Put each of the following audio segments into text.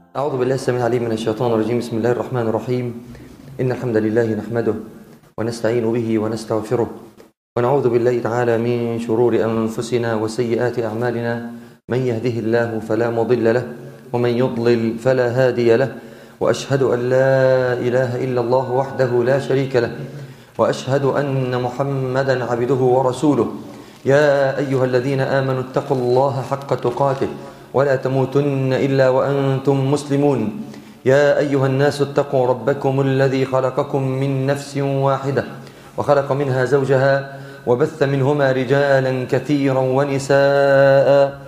أعوذ بالله السميع العليم من الشيطان الرجيم. بسم الله الرحمن الرحيم. إن الحمد لله نحمده ونستعين به ونستغفره ونعوذ بالله تعالى من شرور أنفسنا وسيئات أعمالنا. من يهده الله فلا مضل له ومن يضلل فلا هادي له، وأشهد أن لا إله إلا الله وحده لا شريك له، وأشهد أن محمدا عبده ورسوله. يا أيها الذين آمنوا اتقوا الله حق تقاته ولا تموتن إلا وأنتم مسلمون. يا أيها الناس اتقوا ربكم الذي خلقكم من نفس واحدة وخلق منها زوجها وبث منهما رجالا كثيرا ونساء،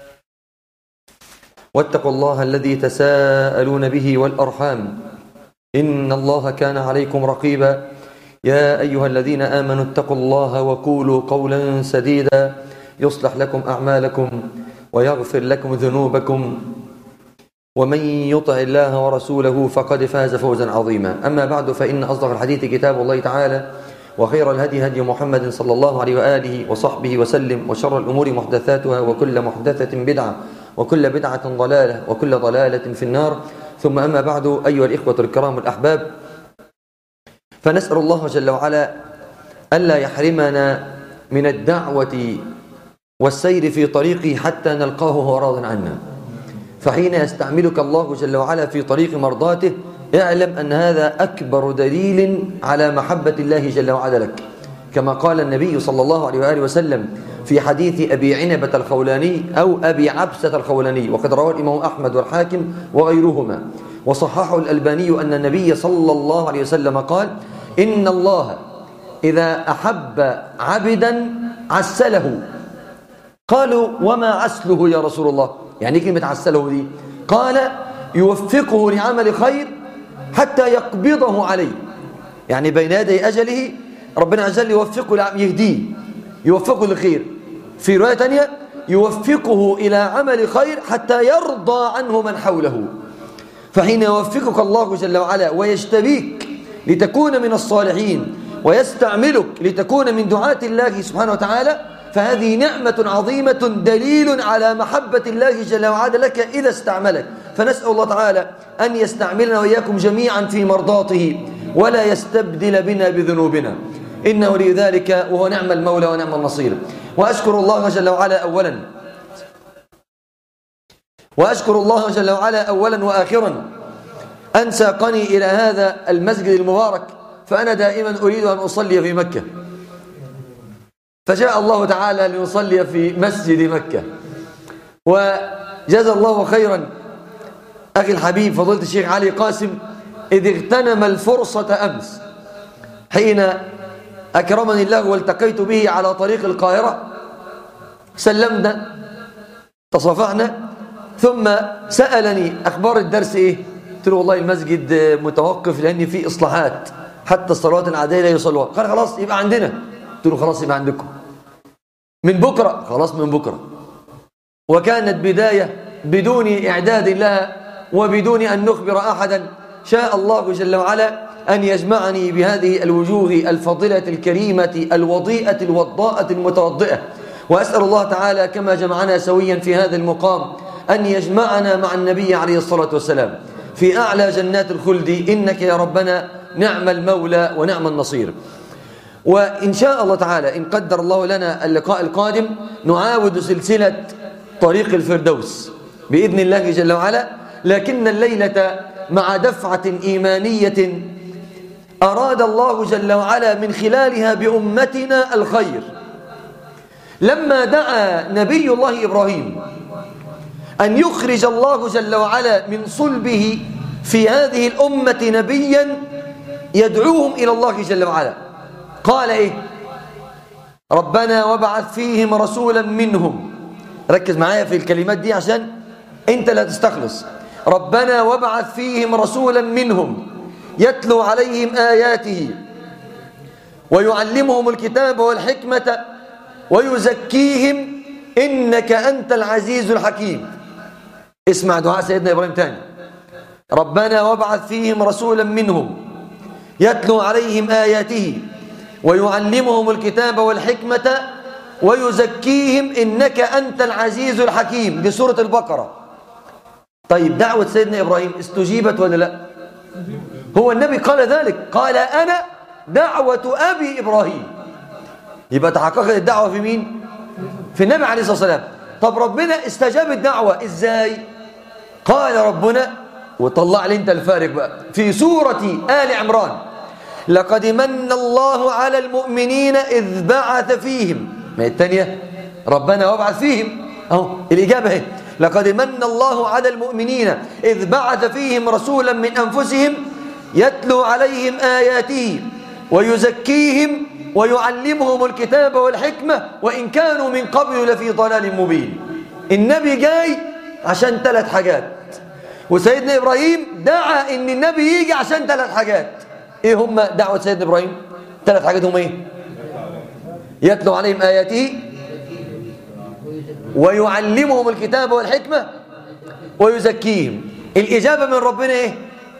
واتقوا الله الذي تساءلون به والأرحام إن الله كان عليكم رقيبا. يا أيها الذين آمنوا اتقوا الله وقولوا قولا سديدا يصلح لكم أعمالكم ويغفر لكم ذنوبكم، ومن يطع الله ورسوله فقد فاز فوزا عظيما. أما بعد، فإن أصدق الحديث كتاب الله تعالى، وخير الهدي هدي محمد صلى الله عليه وآله وصحبه وسلم، وشر الأمور محدثاتها، وكل محدثة بدعة، وكل بدعة ضلالة، وكل ضلالة في النار. ثم أما بعد، أيها الإخوة الكرام الأحباب، فنسأل الله جل وعلا ألا يحرمنا من الدعوة والسير في طريقه حتى نلقاه وهو راض عنا. فحين يستعملك الله جل وعلا في طريق مرضاته، اعلم أن هذا أكبر دليل على محبة الله جل وعلا لك، كما قال النبي صلى الله عليه وآله وسلم في حديث أبي عنبة الخولاني أو أبي عبسة الخولاني، وقد رواه الإمام أحمد والحاكم وغيرهما، وصححه الألباني أن النبي صلى الله عليه وسلم قال: إن الله إذا أحب عبدا عسله. قالوا: وما عسله يا رسول الله؟ يعني كلمة عسله دي؟ قال: يوفقه لعمل خير حتى يقبضه عليه، يعني بين يدي أجله ربنا عز وجل يوفقه، يهديه، يوفقه للخير. في رواية تانية: يوفقه إلى عمل خير حتى يرضى عنه من حوله. فحين يوفقك الله جل وعلا ويجتبيك لتكون من الصالحين ويستعملك لتكون من دعاة الله سبحانه وتعالى، فهذه نعمة عظيمة دليل على محبة الله جل وعلا لك إذا استعملك. فنسأل الله تعالى أن يستعملنا وإياكم جميعا في مرضاته، ولا يستبدل بنا بذنوبنا، إنه ولي ذلك وهو نعم المولى ونعم النصير. وأشكر الله جل وعلا أولا وآخرا أن ساقني إلى هذا المسجد المبارك، فأنا دائما أريد أن أصلي في مكة، فجاء الله تعالى لنصلي في مسجد مكة. وجزا الله خيرا أخي الحبيب فضيلة الشيخ علي قاسم إذ اغتنم الفرصة أمس حين أكرمني الله والتقيت به على طريق القاهرة، سلمنا، تصافحنا، ثم سألني أخبار الدرس إيه؟ قلت له: والله المسجد متوقف لأن فيه إصلاحات، حتى الصلوات العادية لا يصلوها. قال: خلاص يبقى عندنا. قلت له: خلاص يبقى عندكم من بكرة. خلاص من بكرة. وكانت بداية بدون إعداد لها وبدون أن نخبر أحدا. شاء الله جل وعلا أن يجمعني بهذه الوجوه الفضلة الكريمة الوضيئة الوضاءة المتوضئة. وأسأل الله تعالى كما جمعنا سويا في هذا المقام أن يجمعنا مع النبي عليه الصلاة والسلام في أعلى جنات الخلد، إنك يا ربنا نعم المولى ونعم النصير. وإن شاء الله تعالى إن قدر الله لنا اللقاء القادم نعاود سلسلة طريق الفردوس بإذن الله جل وعلا، لكن الليلة مع دفعة إيمانية أراد الله جل وعلا من خلالها بأمتنا الخير. لما دعا نبي الله إبراهيم أن يخرج الله جل وعلا من صلبه في هذه الأمة نبيا يدعوهم إلى الله جل وعلا، قال إيه؟ ربنا وابعث فيهم رسولا منهم. ركز معايا في الكلمات دي عشان أنت لا تستخلص. ربنا وابعث فيهم رسولا منهم يتلو عليهم آياته ويعلمهم الكتاب والحكمة ويزكيهم إنك أنت العزيز الحكيم. اسمع دعاء سيدنا إبراهيم تاني: ربنا وابعث فيهم رسولا منهم يتلو عليهم آياته ويعلمهم الكتاب والحكمة ويزكيهم إنك أنت العزيز الحكيم. دي سورة البقرة. طيب دعوة سيدنا إبراهيم استجيبت ولا لا؟ هو النبي قال ذلك، قال أنا دعوة أبي إبراهيم. يبقى تحققت الدعوة في مين؟ في النبي عليه الصلاة والسلام. طب ربنا استجاب الدعوة إزاي؟ قال ربنا، وطلع لي انت الفارق بقى، في سورة آل عمران: لقد من الله على المؤمنين إذ بعث فيهم. ما الثانية ربنا وابعث فيهم، اهو الإجابة اهي: لقد من الله على المؤمنين إذ بعث فيهم رسولا من أنفسهم يتلو عليهم آياته ويزكيهم ويعلمهم الكتاب والحكمة وإن كانوا من قبل لفي ضلال مبين. النبي جاي عشان 3 حاجات، وسيدنا إبراهيم دعا إن النبي يجي عشان 3 حاجات. إيه هم دعوة سيدنا إبراهيم؟ 3 حاجات هم إيه؟ يتلو عليهم آياته ويعلمهم الكتاب والحكمة ويزكيهم. الإجابة من ربنا إيه؟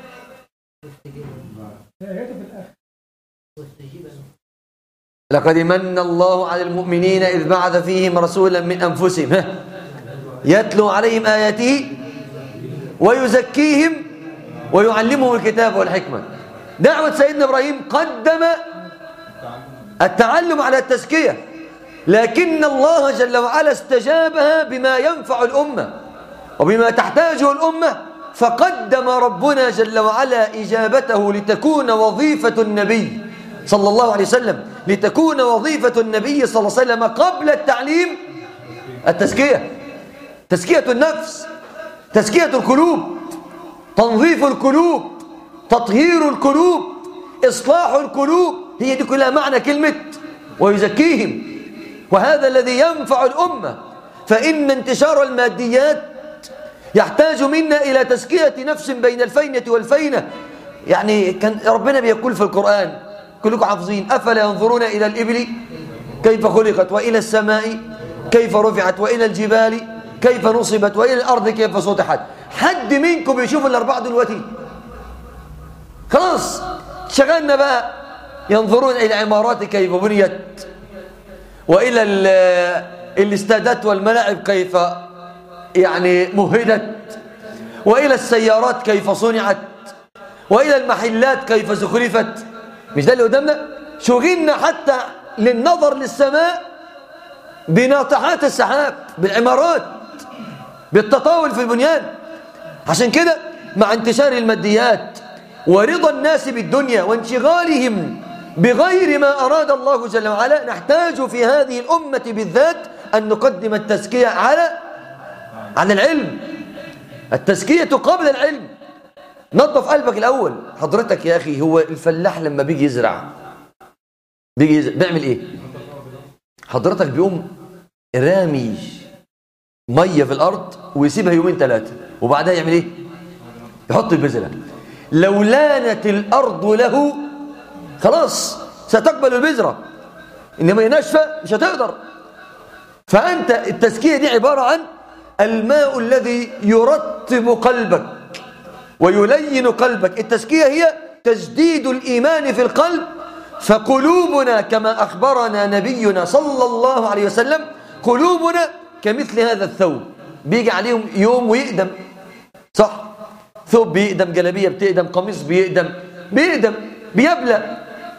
لقد من الله على المؤمنين إذ بعث فيهم رسولا من أنفسهم يتلو عليهم آياته ويزكيهم ويعلمهم الكتاب والحكمة. دعوة سيدنا إبراهيم قدم التعلم على التزكية، لكن الله جل وعلا استجابها بما ينفع الأمة وبما تحتاجه الأمة، فقدم ربنا جل وعلا إجابته لتكون وظيفة النبي صلى الله عليه وسلم، لتكون وظيفة النبي صلى الله عليه وسلم قبل التعليم التزكية، تزكية النفس، تزكية القلوب، تنظيف القلوب، تطهير القلوب، إصلاح القلوب. هي دي كلها معنى كلمة ويزكيهم. وهذا الذي ينفع الأمة، فإن انتشار الماديات يحتاج منا إلى تزكية نفس بين الفينة والفينة. يعني كان ربنا بيقول في القرآن، كلكم حافظين: أفلا ينظرون إلى الإبل كيف خلقت وإلى السماء كيف رفعت وإلى الجبال كيف نصبت وإلى الأرض كيف سطحت. حد منكم بيشوف الأربعة دلوقتي؟ خلاص شغلنا بقى ينظرون إلى العمارات كيف بنيت، وإلى الاستادات والملاعب كيف يعني مهدت، وإلى السيارات كيف صنعت، وإلى المحلات كيف زخرفت. مش ده اللي قدامنا؟ شغلنا حتى للنظر للسماء بناطحات السحاب، بالعمارات، بالتطاول في البنيان. عشان كده مع انتشار الماديات ورضا الناس بالدنيا وانشغالهم بغير ما أراد الله جل وعلا، نحتاج في هذه الأمة بالذات أن نقدم التزكية على العلم، التزكية قبل العلم. نظف قلبك الأول. حضرتك يا أخي، هو الفلاح لما بيجي يزرع بيعمل إيه؟ حضرتك بيقوم رامي مية في الأرض ويسيبها 2-3 وبعدها يعمل إيه؟ يحط البذرة. لو لانت الأرض له خلاص ستقبل البذرة، إنما ناشفة مش هتقدر. فأنت التزكية دي عبارة عن الماء الذي يرطب قلبك ويلين قلبك. التزكية هي تجديد الإيمان في القلب. فقلوبنا كما أخبرنا نبينا صلى الله عليه وسلم، قلوبنا كمثل هذا الثوب، بيجي عليهم يوم ويقدم، صح؟ ثوب بيقدم، جلابية بتقدم، قميص بيقدم بيبلى.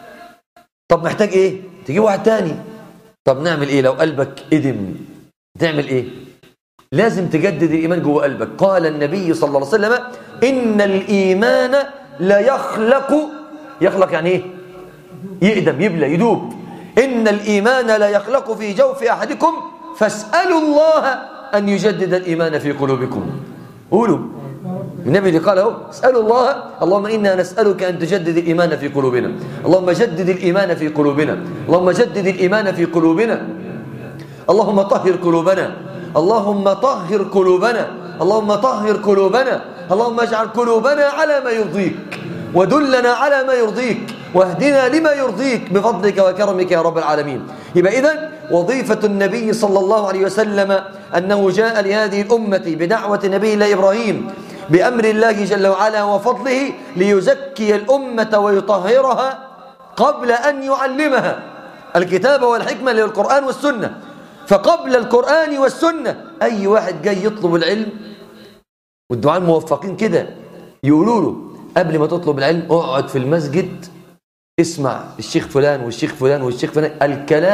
طب محتاج ايه؟ تجيب واحد تاني. طب نعمل ايه لو قلبك قدم؟ تعمل ايه؟ لازم تجدد الإيمان جوه قلبك. قال النبي صلى الله عليه وسلم: إن الإيمان لا يخلق يعني ايه؟ يقدم، يبلى، يدوب. إن الإيمان لا يخلق في جوف أحدكم فاسألوا الله أن يجدد الإيمان في قلوبكم. قولوا النبي اللي قال اهو: اسألوا الله، اللهم إنا نسألك أن تجدد الإيمان في قلوبنا، اللهم جدد الإيمان في قلوبنا، اللهم جدد الإيمان في قلوبنا، اللهم طهر قلوبنا، اللهم طهر قلوبنا، اللهم طهر قلوبنا، اللهم اجعل قلوبنا على ما يرضيك، ودلنا على ما يرضيك، واهدنا لما يرضيك بفضلك وكرمك يا رب العالمين. يبقى إذن وظيفة النبي صلى الله عليه وسلم أنه جاء لهذه الأمة بدعوة نبي الله إبراهيم بأمر الله جل وعلا وفضله ليزكي الأمة ويطهرها قبل أن يعلمها الكتاب والحكمة للقرآن والسنة. فقبل القرآن والسنة أي واحد جاي يطلب العلم والدعاء الموفقين كده يقولوا له قبل ما تطلب العلم اقعد في المسجد اسمع الشيخ فلان والشيخ فلان والشيخ فلان،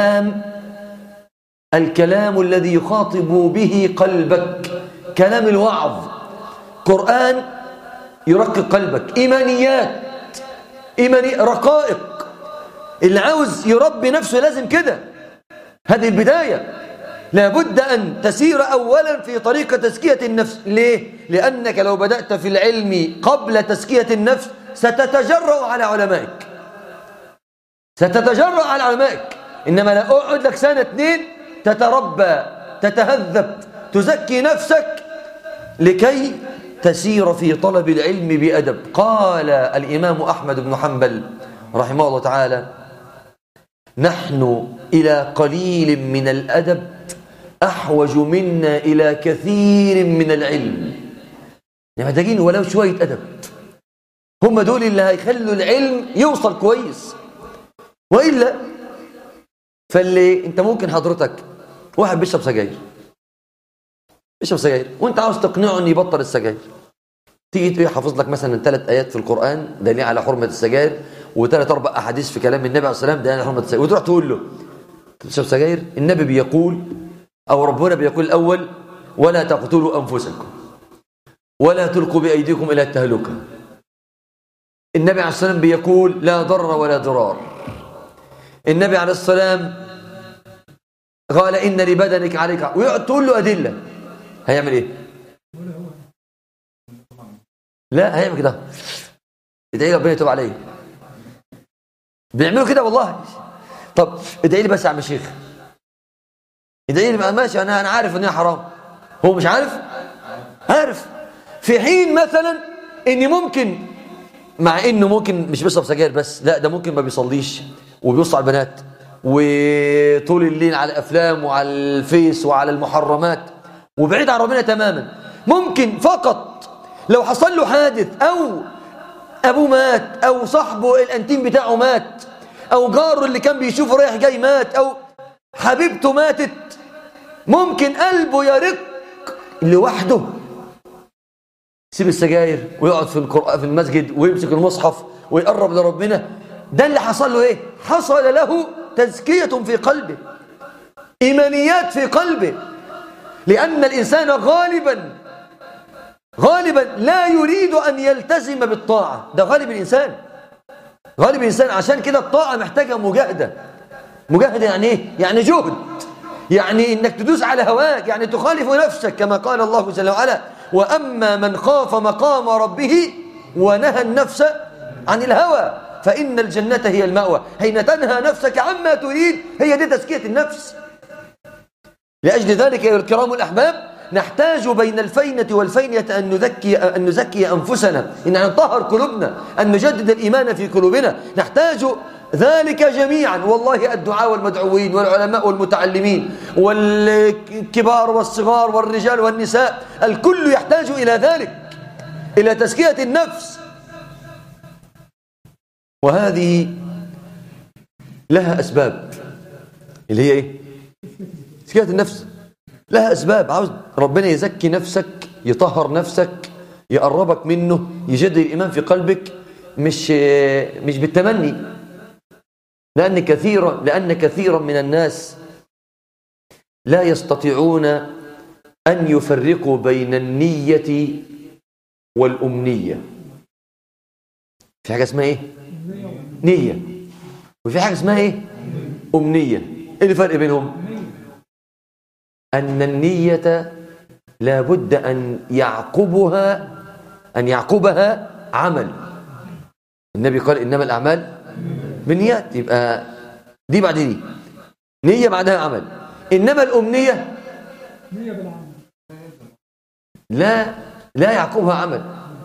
الكلام الذي يخاطب به قلبك، كلام الوعظ، قرآن يرقق قلبك، إيمانيات، رقائق. اللي عاوز يربي نفسه لازم كده. هذه البداية. لابد أن تسير أولا في طريق تزكية النفس. ليه؟ لأنك لو بدأت في العلم قبل تزكية النفس ستتجرأ على علمائك، إنما لا أقعد لك سنة 2 تتربى تتهذب تزكي نفسك لكي تسير في طلب العلم بأدب. قال الإمام أحمد بن حنبل رحمه الله تعالى: نحن إلى قليل من الأدب أحوج منا إلى كثير من العلم. يعني محتاجين ولو شوية أدب، هم دول اللي هيخلوا العلم يوصل كويس. وإلا فاللي انت ممكن حضرتك واحد بيشرب سجاير وانت عاوز تقنعه ان يبطل السجاير، تيجي حافظ لك مثلا 3 آيات في القرآن دليل على حرمة السجاير، و3 4 أحاديث في كلام النبي عليه الصلاة والسلام دليل على حرمة السجاير، وتروح تقول له تشرب سجاير؟ النبي بيقول أو ربنا بيقول الأول: ولا تقتلوا أنفسكم ولا تلقوا بأيديكم إلى التهلكة. النبي عليه الصلاة والسلام بيقول: لا ضرر ولا ضرار. النبي عليه السلام قال: إن لبدنك عليك، ويقعد تقول له أدلة، هيعمل إيه؟ لا، هيعمل كده، ادعي ربنا يتوب عليه. بيعملوا كده والله. طب ادعي لي بس يا عم شيخ، ادعي لي. ماشي، انا عارف ان هي حرام، هو مش عارف. في حين مثلا اني ممكن، مع انه ممكن مش بيشرب سجاير بس، لا ده ممكن ما بيصليش وبيبص على البنات وطول الليل على الافلام وعلى الفيس وعلى المحرمات وبعيد عن ربنا تماما. ممكن فقط لو حصل له حادث، او ابوه مات، او صاحبه الانتيم بتاعه مات، او جاره اللي كان بيشوفه رايح جاي مات، او حبيبته ماتت، ممكن قلبه يرق لوحده، يسيب السجاير ويقعد في القرآن في المسجد ويمسك المصحف ويقرب لربنا. ده اللي حصل له ايه؟ حصل له تزكية في قلبه، إيمانيات في قلبه. لأن الإنسان غالبا لا يريد أن يلتزم بالطاعة. ده غالب الإنسان. عشان كده الطاعة محتاجة مجاهدة. يعني إيه؟ يعني جهد، يعني إنك تدوس على هواك، يعني تخالف نفسك، كما قال الله جل وعلا: وأما من خاف مقام ربه ونهى النفس عن الهوى فإن الجنة هي المأوى. حين تنهى نفسك عما تريد، هي دي تزكية النفس. لأجل ذلك يا الكرام الأحباب، نحتاج بين الفينة والفينة أن نزكي أنفسنا، إن نطهر قلوبنا، أن نجدد الإيمان في قلوبنا. نحتاج ذلك جميعا والله، الدعاء والمدعوين والعلماء والمتعلمين والكبار والصغار والرجال والنساء، الكل يحتاج إلى ذلك، إلى تزكية النفس. وهذه لها أسباب، اللي هي إيه؟ تزكية النفس لها أسباب. عاوز ربنا يزكي نفسك، يطهر نفسك، يقربك منه، يجدد الإيمان في قلبك، مش بالتمني. لأن كثيرا من الناس لا يستطيعون أن يفرقوا بين النية والأمنية. في حاجة اسمها إيه؟ نية. وفي حاجة اسمها إيه؟ أمنية. إيه الفرق بينهم؟ أن النية لا بد أن يعقبها عمل. النبي قال: إنما الأعمال بالنيات. يبقى دي بعد دي، نية بعدها عمل. إنما الأمنية نية بالعمل، لا يعقبها عمل.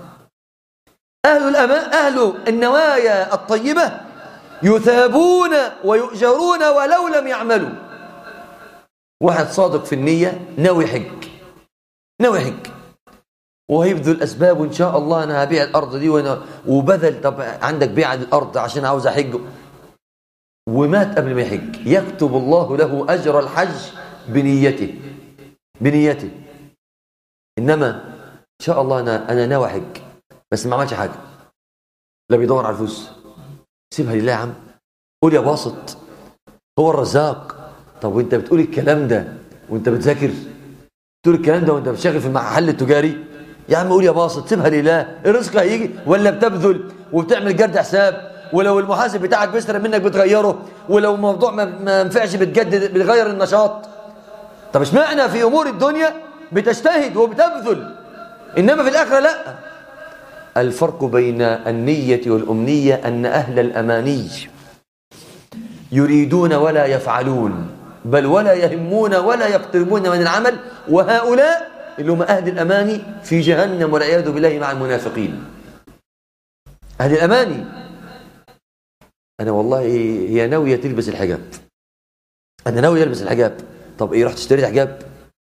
أهل النوايا الطيبة يثابون ويؤجرون ولو لم يعملوا. واحد صادق في النية، ناوي حج وهيبذل أسباب، وإن شاء الله أنا هبيع الأرض دي وبذل. طب عندك بيع الأرض عشان عاوز أحج، ومات قبل ما يحج، يكتب الله له أجر الحج بنيته. إنما إن شاء الله أنا ناوي أحج، بس ما عملش حاجة، لا بيدور على الفلوس، سيبها لله يا عم. قول يا باسط هو الرزاق. طب وانت بتقول الكلام ده وانت بتذاكر؟ بتقول الكلام ده وانت بتشتغل في المحل التجاري؟ يا عم قول يا باسط، سيبها لله، الرزق هيجي. ولا بتبذل وبتعمل جرد حساب، ولو المحاسب بتاعك بيسرق منك بتغيره، ولو الموضوع ما ينفعش بتجدد بتغير النشاط. طب اشمعنى في امور الدنيا بتجتهد وبتبذل انما في الاخره لا؟ الفرق بين النية والأمنية أن أهل الأماني يريدون ولا يفعلون، بل ولا يهمون ولا يقتربون من العمل، وهؤلاء اللي هم أهل الأماني في جهنم والعياذ بالله مع المنافقين. أهل الأماني أنا والله هي ناوية تلبس الحجاب، أنا ناوي ألبس الحجاب. طب إيه، رحت اشتريت حجاب؟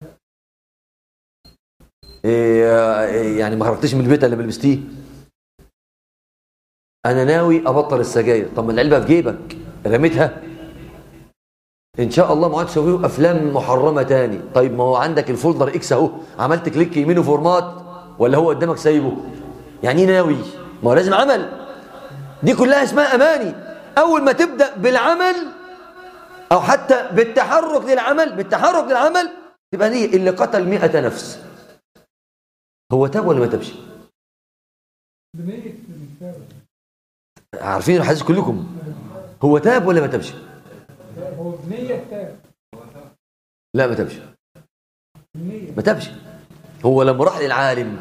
إيه يعني ما خرجتش من البيت إلا ما لبستيه؟ أنا ناوي أبطل السجاير. طب ما العلبة في جيبك رميتها؟ إن شاء الله ما عادش تسويه أفلام محرمة تاني. طيب ما هو عندك الفولدر إكس أهو، عملت كليك يمينه فورمات ولا هو قدامك سايبه؟ يعني إيه ناوي؟ ما هو لازم عمل. دي كلها اسمها أماني. أول ما تبدأ بالعمل أو حتى بالتحرك للعمل تبقى دي اللي قتل 100 نفس. هو تاب ولا ما تابش؟ عارفين الحديث كلكم، هو تاب ولا ما تابش؟ هو بنية تاب. لا ما تابش، ما تابش. هو لما راح للعالم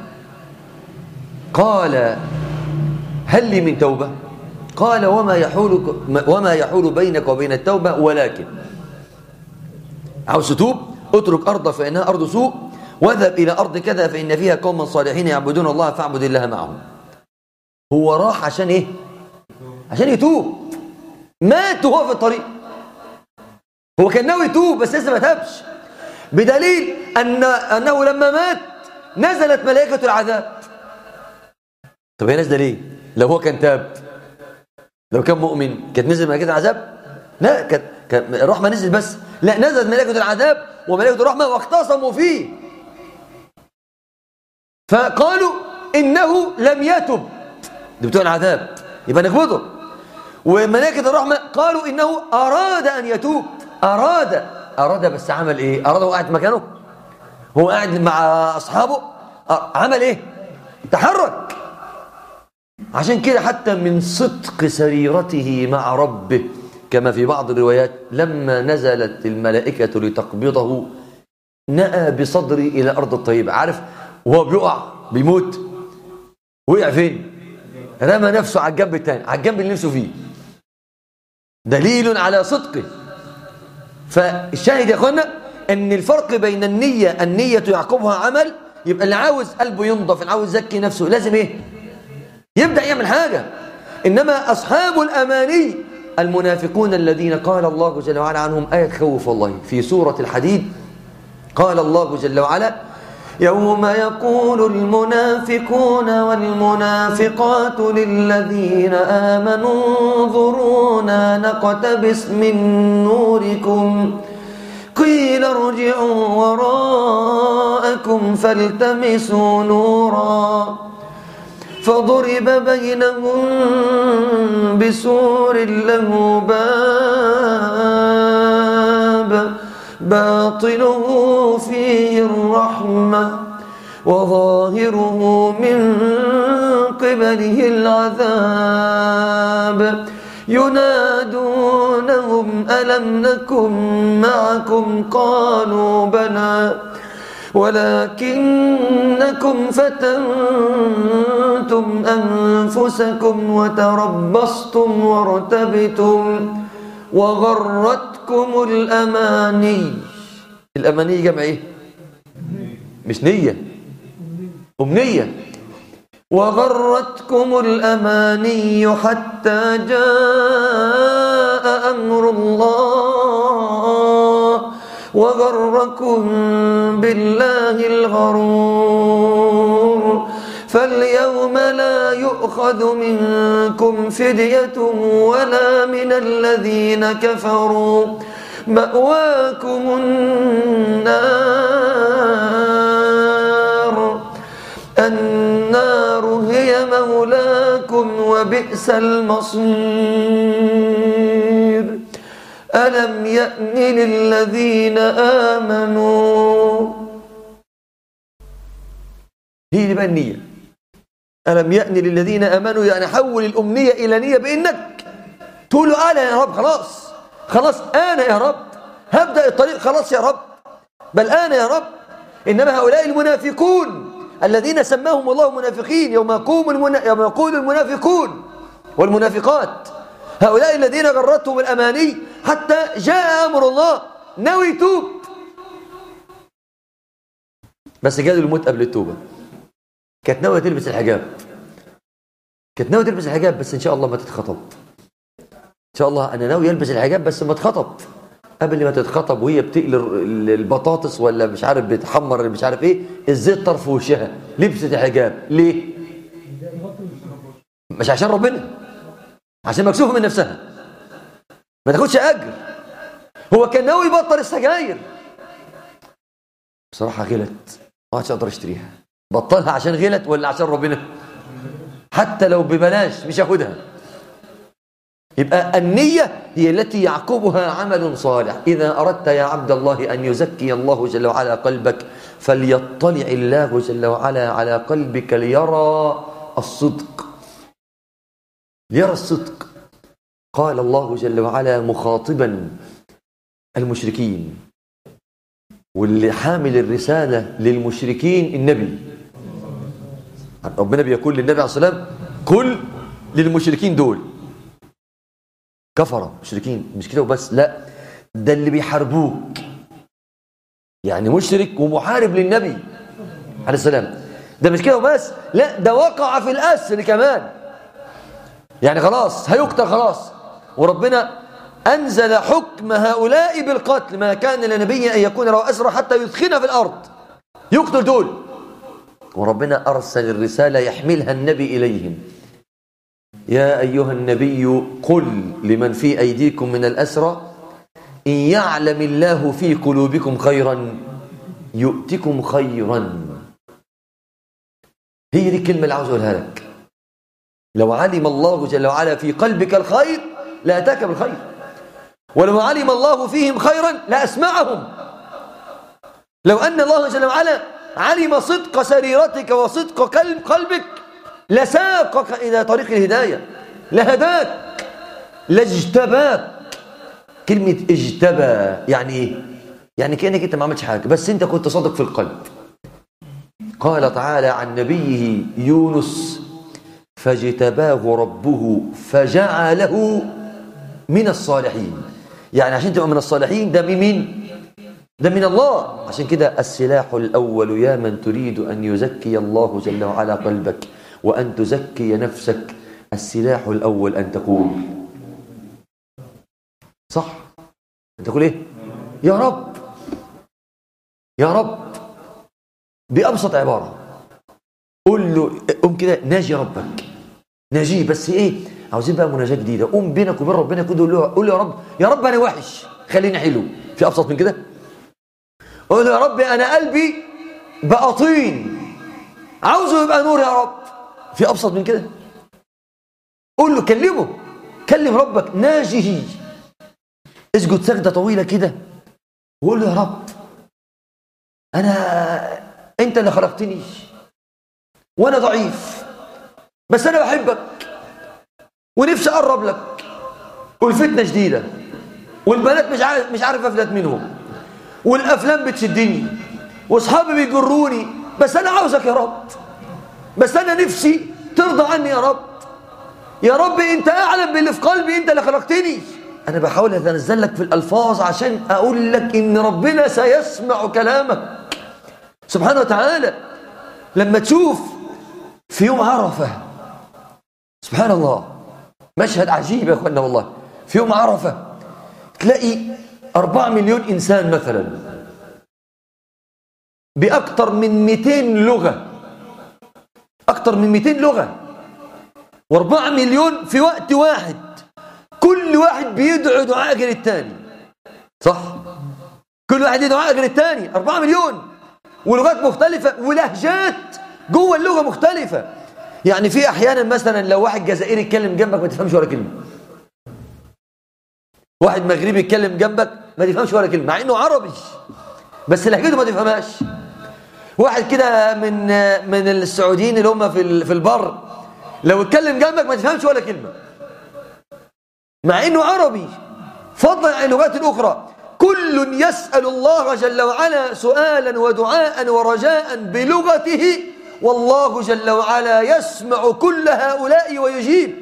قال هل لي من توبة؟ قال وما يحول بينك وبين التوبة، ولكن عاوز تتوب اترك أرض فإنها أرض سوء، واذهب إلى أرض كذا فإن فيها قوما صالحين يعبدون الله فاعبد الله معهم. هو راح عشان إيه؟ عشان يتوب. مات وهو في الطريق. هو كان ناوي يتوب بس لسه ما تابش، بدليل أنه لما مات نزلت ملائكة العذاب. طب هي نزل ليه؟ لو هو كان تاب، لو كان مؤمن كانت نزل ملائكة العذاب؟ لا، كانت الرحمة نزل بس. لا، نزلت ملائكة العذاب وملائكة الرحمة واختصموا فيه، فقالوا إنه لم يتب. دي بتوع العذاب يبقى نقبضه. وملائكة الرحمة قالوا إنه أراد أن يتوب. أراد بس عمل إيه؟ أراد هو قاعد مكانه؟ هو قاعد مع أصحابه؟ عمل إيه؟ تحرك. عشان كده حتى من صدق سريرته مع ربه كما في بعض الروايات لما نزلت الملائكة لتقبضه نأى بصدري إلى أرض الطيبة. عارف وهو بيقع بيموت وقع فين؟ رمى نفسه على الجنب الثاني، على الجنب اللي نفسه فيه. دليل على صدقه. فالشاهد يا اخوانا ان الفرق بين النية يعقبها عمل. يبقى اللي عاوز قلبه ينضف، اللي عاوز يزكي نفسه لازم ايه؟ يبدأ يعمل حاجة. انما اصحاب الاماني المنافقون الذين قال الله جل وعلا عنهم آية تخوف والله في سورة الحديد. قال الله جل وعلا يوم يقول المنافقون والمنافقات للذين آمنوا انظرونا نقتبس من نوركم قيل ارجعوا وراءكم فالتمسوا نورا فضرب بينهم بسور له باب باطنه فيه الرحمة وظاهره من قبله العذاب ينادونهم ألم نكن معكم قالوا بلى ولكنكم فتنتم أنفسكم وتربصتم وارتبتم وغرتكم الأماني. الأماني جمع إيه؟ مش نية، أمنية. وغرتكم الأماني حتى جاء أمر الله وغركم بالله الغرور فاليوم لا يؤخذ منكم فدية ولا من الذين كفروا وبئس المصير. ألم يأن للذين آمنوا، هي دي بقى النية. ألم يأن للذين آمنوا، يعني حول الأمنية إلى نية بإنك تقول له أنا يا رب، خلاص أنا يا رب هبدأ الطريق، خلاص يا رب، بل أنا يا رب. إنما هؤلاء المنافقون الذين سماهم الله منافقين يوم يقول المنافقون والمنافقات، هؤلاء الذين غرتهم الأماني حتى جاء أمر الله، ناوي يتوب بس جاله الموت قبل التوبة. كانت ناوية تلبس الحجاب، بس إن شاء الله ما تتخطب. إن شاء الله أنا ناوي ألبس الحجاب بس ما تخطب. قبل ما تتخطب وهي بتقلي البطاطس ولا مش عارف بتحمر مش عارف ايه، الزيت طرف وشها، لبست الحجاب ليه؟ مش عشان ربنا، عشان مكسوفه من نفسها ما تاخدش اجر. هو كان ناوي يبطل السجاير، بصراحه غلط، ما عادش اقدر اشتريها. بطلها عشان غلط ولا عشان ربنا؟ حتى لو ببلاش مش هاخدها. يبقى النية هي التي يعقبها عمل صالح. إذا أردت يا عبد الله أن يزكي الله جل وعلا قلبك، فليطلع الله جل وعلا على قلبك ليرى الصدق. قال الله جل وعلا مخاطبا المشركين، واللي حامل الرسالة للمشركين النبي. ربنا بيقول للنبي عليه الصلاة والسلام قل للمشركين دول كفرة مشركين، مش كده وبس، لا ده اللي بيحاربوك، يعني مشرك ومحارب للنبي عليه السلام. ده مش كده وبس، لا ده وقع في الأسر كمان، يعني خلاص هيقتل خلاص. وربنا أنزل حكم هؤلاء بالقتل، ما كان لنبي أن يكون له أسرى حتى يثخن في الأرض، يقتل دول. وربنا أرسل الرسالة يحملها النبي إليهم. يا أيها النبي قل لمن في أيديكم من الأسرى إن يعلم الله في قلوبكم خيرا يؤتكم خيرا. هي دي الكلمة اللي عاوز أقولها لك. لو علم الله جل وعلا في قلبك الخير لأتاك بالخير، ولو علم الله فيهم خيرا لأسمعهم. لو أن الله جل وعلا علم صدق سريرتك وصدق قلبك لساقك إلى طريق الهداية، لهداك، لاجتباك. كلمة اجتبى يعني إيه؟ يعني كأنك أنت ما عملتش حاجة بس أنت كنت صادق في القلب. قال تعالى عن نبيه يونس فاجتباه ربه فجعله من الصالحين. يعني عشان تبقى من الصالحين ده من مين؟ ده من الله. عشان كده السلاح الأول يا من تريد أن يزكي الله جل وعلا قلبك وأن تزكي نفسك، السلاح الأول أن تقول صح، أن تقول إيه؟ يا رب، يا رب، بأبسط عبارة. قول له قوم كده ناجي ربك، ناجيه، بس إيه؟ عاوزين بقى مناجاة جديدة. قوم بينك وبين ربنا كده، قول له يا رب، يا رب أنا وحش خليني حلو. في أبسط من كده؟ قول له يا رب أنا قلبي بقى طين عاوزه يبقى نور يا رب. في أبسط من كده؟ قول له، كلم ربك، ناجيه. اسجد سجدة طويلة كده وقول له يا رب أنت اللي خلقتني وأنا ضعيف، بس أنا بحبك ونفسي أقرب لك، والفتنة شديدة والبنات مش عارف أفلت منهم، والأفلام بتشدني وأصحابي بيجروني، بس أنا عاوزك يا رب، بس أنا نفسي ترضى عني يا رب. يا رب أنت أعلم باللي في قلبي، أنت اللي خلقتني. أنا بحاول أتنزل لك في الألفاظ عشان أقول لك إن ربنا سيسمع كلامك سبحانه وتعالى. لما تشوف في يوم عرفة، سبحان الله، مشهد عجيب يا أخوانا والله. في يوم عرفة تلاقي 4 مليون إنسان مثلا بأكثر من 200 لغة، أكثر من 200 لغة، و4 مليون في وقت واحد، كل واحد بيدعو دعاء غير الثاني، صح؟ كل واحد يدعو دعاء غير الثاني، 4 مليون ولغات مختلفة ولهجات جوه اللغة مختلفة. يعني في أحيانا مثلا لو واحد جزائري يتكلم جنبك ما تفهمش ولا كلمة، واحد مغربي يتكلم جنبك ما تفهمش ولا كلمة مع إنه عربي بس لهجته ما تفهمهاش. واحد كده من السعوديين اللي هم في البر لو اتكلم جنبك ما تفهمش ولا كلمة مع إنه عربي، فضلا عن اللغات الأخرى. كل يسأل الله جل وعلا سؤالا ودعاء ورجاء بلغته، والله جل وعلا يسمع كل هؤلاء ويجيب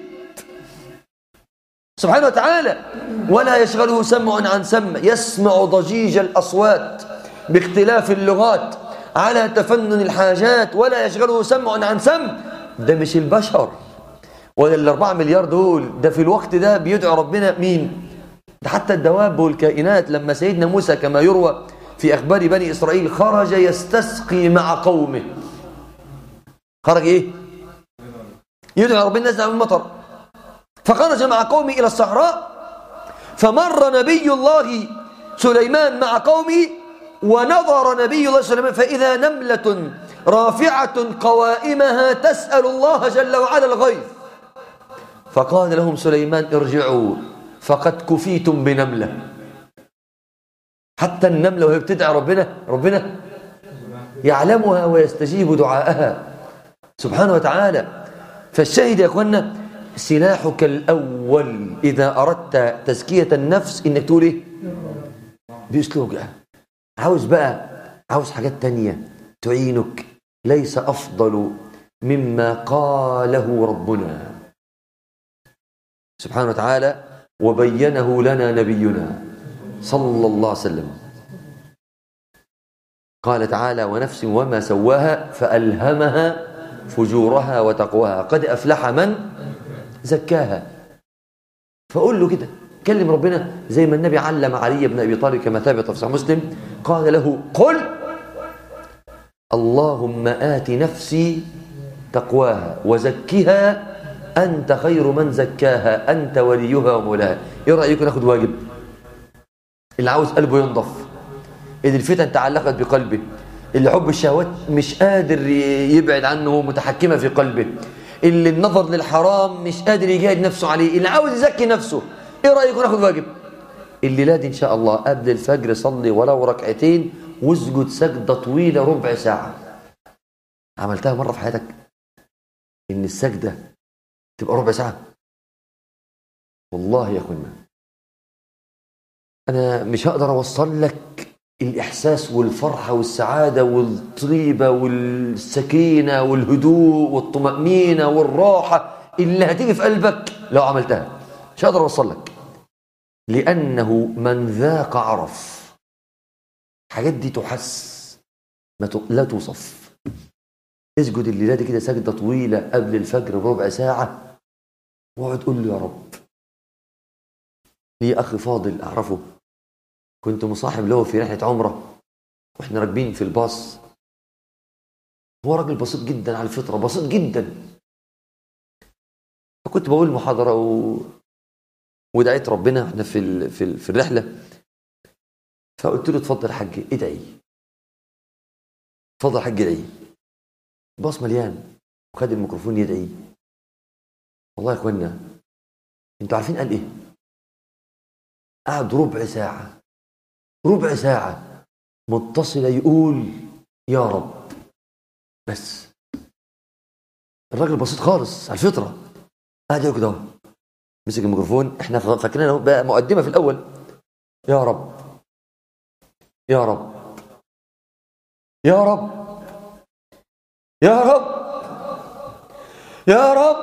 سبحانه وتعالى، ولا يشغله سمع عن سمع، يسمع ضجيج الأصوات باختلاف اللغات على تفنن الحاجات، ولا يشغله سمع عن سمع. ده مش البشر ولا ال4 مليار دول، ده في الوقت ده بيدعو ربنا مين؟ ده حتى الدواب والكائنات. لما سيدنا موسى كما يروى في أخبار بني إسرائيل خرج يستسقي مع قومه، خرج إيه؟ يدعو ربنا نزل من المطر، فخرج مع قومه إلى الصحراء، فمر نبي الله سليمان مع قومه، ونظر نبي الله سليمان فإذا نملة رافعة قوائمها تسأل الله جل وعلا الغيث، فقال لهم سليمان ارجعوا فقد كفيتم بنملة. حتى النملة وهي بتدعي ربنا يعلمها ويستجيب دعاءها سبحانه وتعالى. فالشاهد يا أخوانا، سلاحك الأول إذا أردت تزكية النفس إنك تقول إيه؟ بأسلوب. عاوز حاجات تانية تعينك. ليس أفضل مما قاله ربنا سبحانه وتعالى وبينه لنا نبينا صلى الله عليه وسلم. قال تعالى ونفس وما سواها فألهمها فجورها وتقواها قد أفلح من زكاها. فقول له كده، كلم ربنا زي ما النبي علم علي بن أبي طالب كما ثبت في صحيح مسلم، قال له قل اللهم آت نفسي تقواها وزكها أنت خير من زكاها أنت وليها ومولاها. إيه رأيكم ناخد واجب؟ اللي عاوز قلبه ينضف، اللي الفتن تعلقت بقلبه، اللي حب الشهوات مش قادر يبعد عنه متحكمة في قلبه، اللي النظر للحرام مش قادر يجاهد نفسه عليه، اللي عاوز يزكي نفسه، ايه رأيكم ناخد واجب؟ الليلة دي ان شاء الله قبل الفجر صلي ولو ركعتين واسجد سجدة طويلة ربع ساعة. عملتها مرة في حياتك ان السجدة تبقى ربع ساعة؟ والله يا اخوانا انا مش هقدر اوصل لك الإحساس والفرحة والسعادة والطيبة والسكينة والهدوء والطمأنينة والراحة اللي هتيجي في قلبك لو عملتها. مش هقدر أوصل لك، لأنه من ذاق عرف. الحاجات دي تحس لا توصف. اسجد الليلة دي كده سجدة طويلة قبل الفجر بربع ساعة واقعد قول له يا رب. لي أخي فاضل أعرفه، كنت مصاحب له في رحلة عمرة واحنا راكبين في الباص. هو راجل بسيط جدا على الفطرة، بسيط جدا. فكنت بقول محاضرة ودعيت ربنا احنا في الرحلة. فقلت له اتفضل حاج ادعي، اتفضل حاج ادعي. الباص مليان وخد الميكروفون يدعي. والله يا اخوانا انتوا عارفين قال ايه؟ قعد ربع ساعة متصلة يقول يا رب بس. الراجل بسيط خالص على الفطرة، قاعد يقول كده، مسك الميكروفون. احنا فاكرين بقى مقدمة في الأول، يا رب يا رب يا رب يا رب يا رب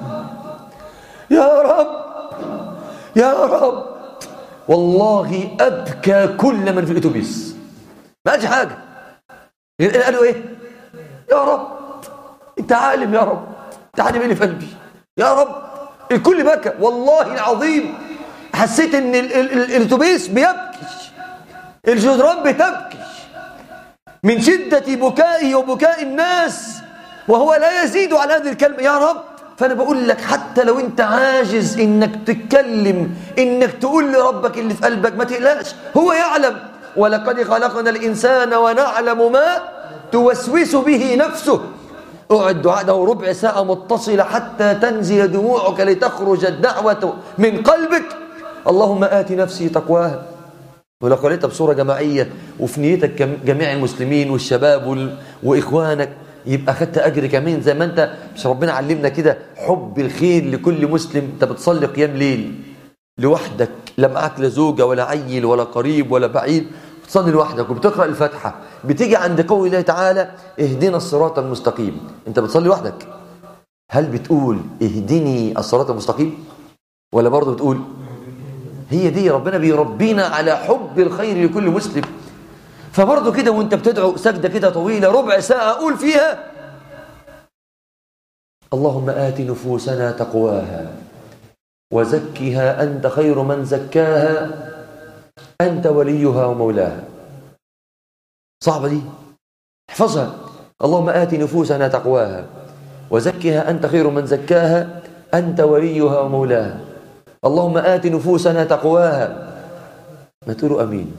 يا رب يا رب. والله أبكى كل من في الأتوبيس، ما قالش حاجة، قالوا إيه؟ يا رب أنت عالم، يا رب أنت عالم اللي في قلبي، يا رب. الكل بكى والله العظيم. حسيت إن الأتوبيس بيبكي، الجدران بتبكي من شدة بكائه وبكاء الناس، وهو لا يزيد على هذه الكلمة يا رب. فأنا بقول لك حتى لو أنت عاجز إنك تتكلم، إنك تقول لربك اللي في قلبك، ما تقلقش، هو يعلم. ولقد خلقنا الإنسان ونعلم ما توسوس به نفسه. اقعد دعاء ده ربع ساعة متصلة حتى تنزل دموعك لتخرج الدعوة من قلبك. اللهم آت نفسي تقواها. ولو قريتها بصورة جماعية وفي نيتك جميع المسلمين والشباب وإخوانك يبقى أخدت أجر كمان. زي ما أنت مش ربنا علمنا كده حب الخير لكل مسلم. أنت بتصلي قيام ليل لوحدك، لا معاك لا زوجة ولا عيل ولا قريب ولا بعيد، بتصلي لوحدك وبتقرأ الفاتحة، بتيجي عند قول الله تعالى اهدنا الصراط المستقيم، أنت بتصلي لوحدك، هل بتقول اهدني الصراط المستقيم ولا برضه بتقول؟ هي دي ربنا بيربينا على حب الخير لكل مسلم. فبرضه كده وانت بتدعو سجدة كده طويلة ربع ساعة أقول فيها اللهم آت نفوسنا تقواها وزكها أنت خير من زكاها أنت وليها ومولاها. صعبة دي، احفظها. اللهم آت نفوسنا تقواها وزكها أنت خير من زكاها أنت وليها ومولاها. اللهم آت نفوسنا تقواها. ما تقولوا أمين.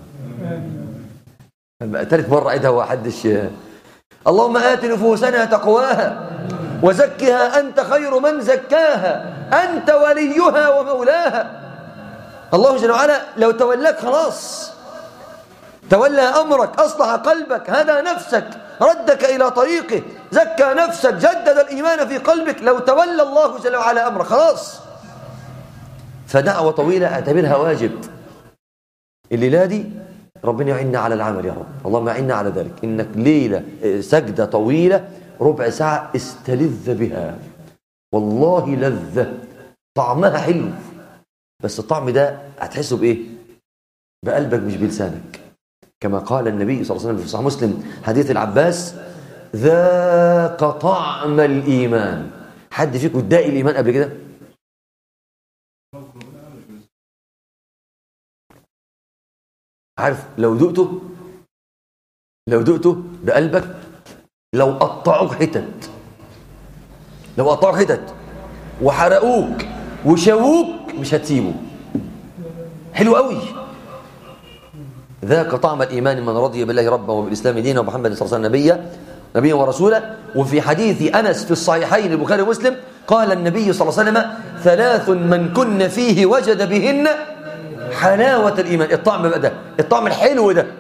ثالث مرة عيدها وحدش. اللهم آت نفوسنا تقواها وزكها أنت خير من زكاها أنت وليها ومولاها. الله جل وعلا لو تولاك خلاص، تولى أمرك، أصلح قلبك، هدى نفسك، ردك إلى طريقه، زكى نفسك، جدد الإيمان في قلبك، لو تولى الله جل وعلا أمرك خلاص. فدعوة طويلة اعتبرها واجب. الليلة دي ربنا يعيننا على العمل يا رب. اللهم يعيننا على ذلك. إنك ليلة سجدة طويلة ربع ساعة استلذ بها، والله لذة، طعمها حلو، بس الطعم ده هتحسه بإيه؟ بقلبك مش بلسانك. كما قال النبي صلى الله عليه وسلم في صحيح مسلم حديث العباس ذاق طعم الإيمان. حد فيكم ادعي الإيمان قبل كده؟ عارف لو دقته بقلبك، لو قطعوك حتت وحرقوك وشووك مش هتسيبه. حلو قوي. ذاق طعم الإيمان من رضي بالله ربا وبالإسلام دينا ومحمد صلى الله عليه وسلم نبيا ورسولا. وفي حديث أنس في الصحيحين البخاري ومسلم قال النبي صلى الله عليه وسلم ثلاث من كن فيه وجد بهن حلاوة الإيمان. الطعم بقى ده، الطعم الحلو ده.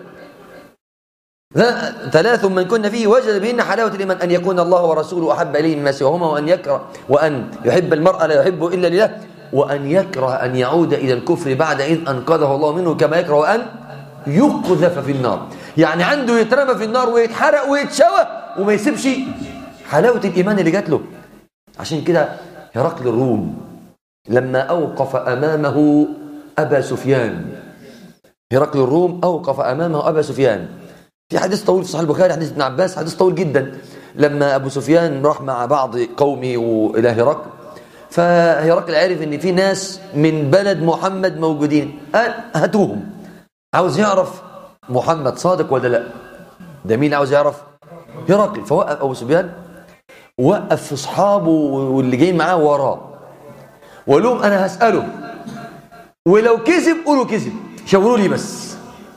ثلاث من كن فيه وجد بهن حلاوة الإيمان أن يكون الله ورسوله أحب إليه مما سواهما وأن يحب المرء لا يحبه إلا لله وأن يكره أن يعود إلى الكفر بعد إذ أنقذه الله منه كما يكره أن يقذف في النار. يعني عنده يترمى في النار ويتحرق ويتشوى وما يسيبش حلاوة الإيمان اللي جات له. عشان كده هرقل الروم لما أوقف أمامه أبا سفيان، هرقل الروم أوقف أمامه أبا سفيان. في حديث طويل في صحيح البخاري حديث ابن عباس، حديث طويل جدا. لما أبو سفيان راح مع بعض قومه إلى هرقل، فهرقل عرف إن في ناس من بلد محمد موجودين، قال هاتوهم. عاوز يعرف محمد صادق ولا لا. ده مين عاوز يعرف؟ هرقل. فوقف أبو سفيان، وقف في أصحابه واللي جاي معاه وراه وقال لهم أنا هسأله، ولو كذب قولوا كذب، شاوروا لي بس.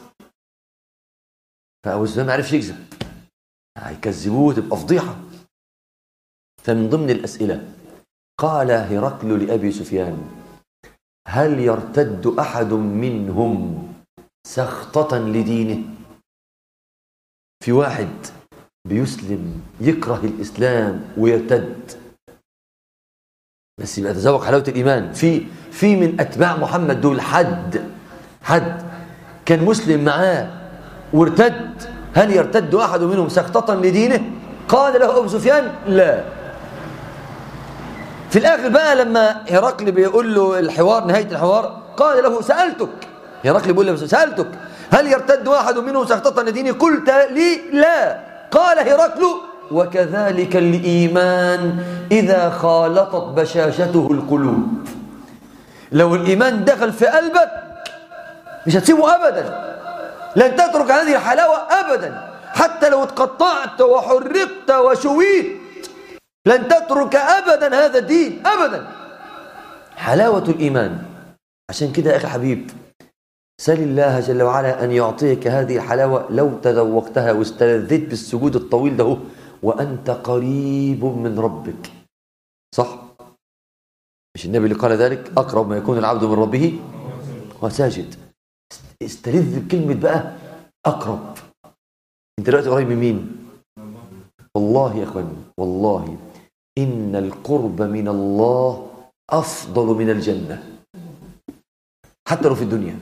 فأبو سفيان ما عرفش يكذب، هيكذبوه تبقى فضيحة. فمن ضمن الأسئلة قال هرقل لأبي سفيان هل يرتد أحد منهم سخطة لدينه؟ في واحد بيسلم يكره الإسلام ويرتد بس يبقى تذوق حلاوة الإيمان. في من أتباع محمد دول حد كان مسلم معاه وارتد، هل يرتد أحد منهم سخطة لدينه؟ قال له أبو سفيان لا. في الآخر بقى لما هرقل بيقول له الحوار، نهاية الحوار، قال له سألتك، هرقل بيقول له سألتك هل يرتد أحد منهم سخطة لدينه؟ قلت لي لا. قال هرقل وكذلك الإيمان إذا خالطت بشاشته القلوب. لو الإيمان دخل في قلبك مش هتسيبه أبدا، لن تترك هذه الحلاوة أبدا، حتى لو اتقطعت وحرقت وشويت لن تترك أبدا هذا الدين أبدا. حلاوة الإيمان. عشان كده يا أخي الحبيب سل الله جل وعلا أن يعطيك هذه الحلاوة لو تذوقتها واستلذت بالسجود الطويل ده وأنت قريب من ربك. صح؟ مش النبي اللي قال ذلك؟ أقرب ما يكون العبد من ربه وساجد. استلذ بكلمة بقى أقرب. أنت دلوقتي قريب من مين؟ والله يا أخواني، والله إن القرب من الله أفضل من الجنة حتى لو في الدنيا،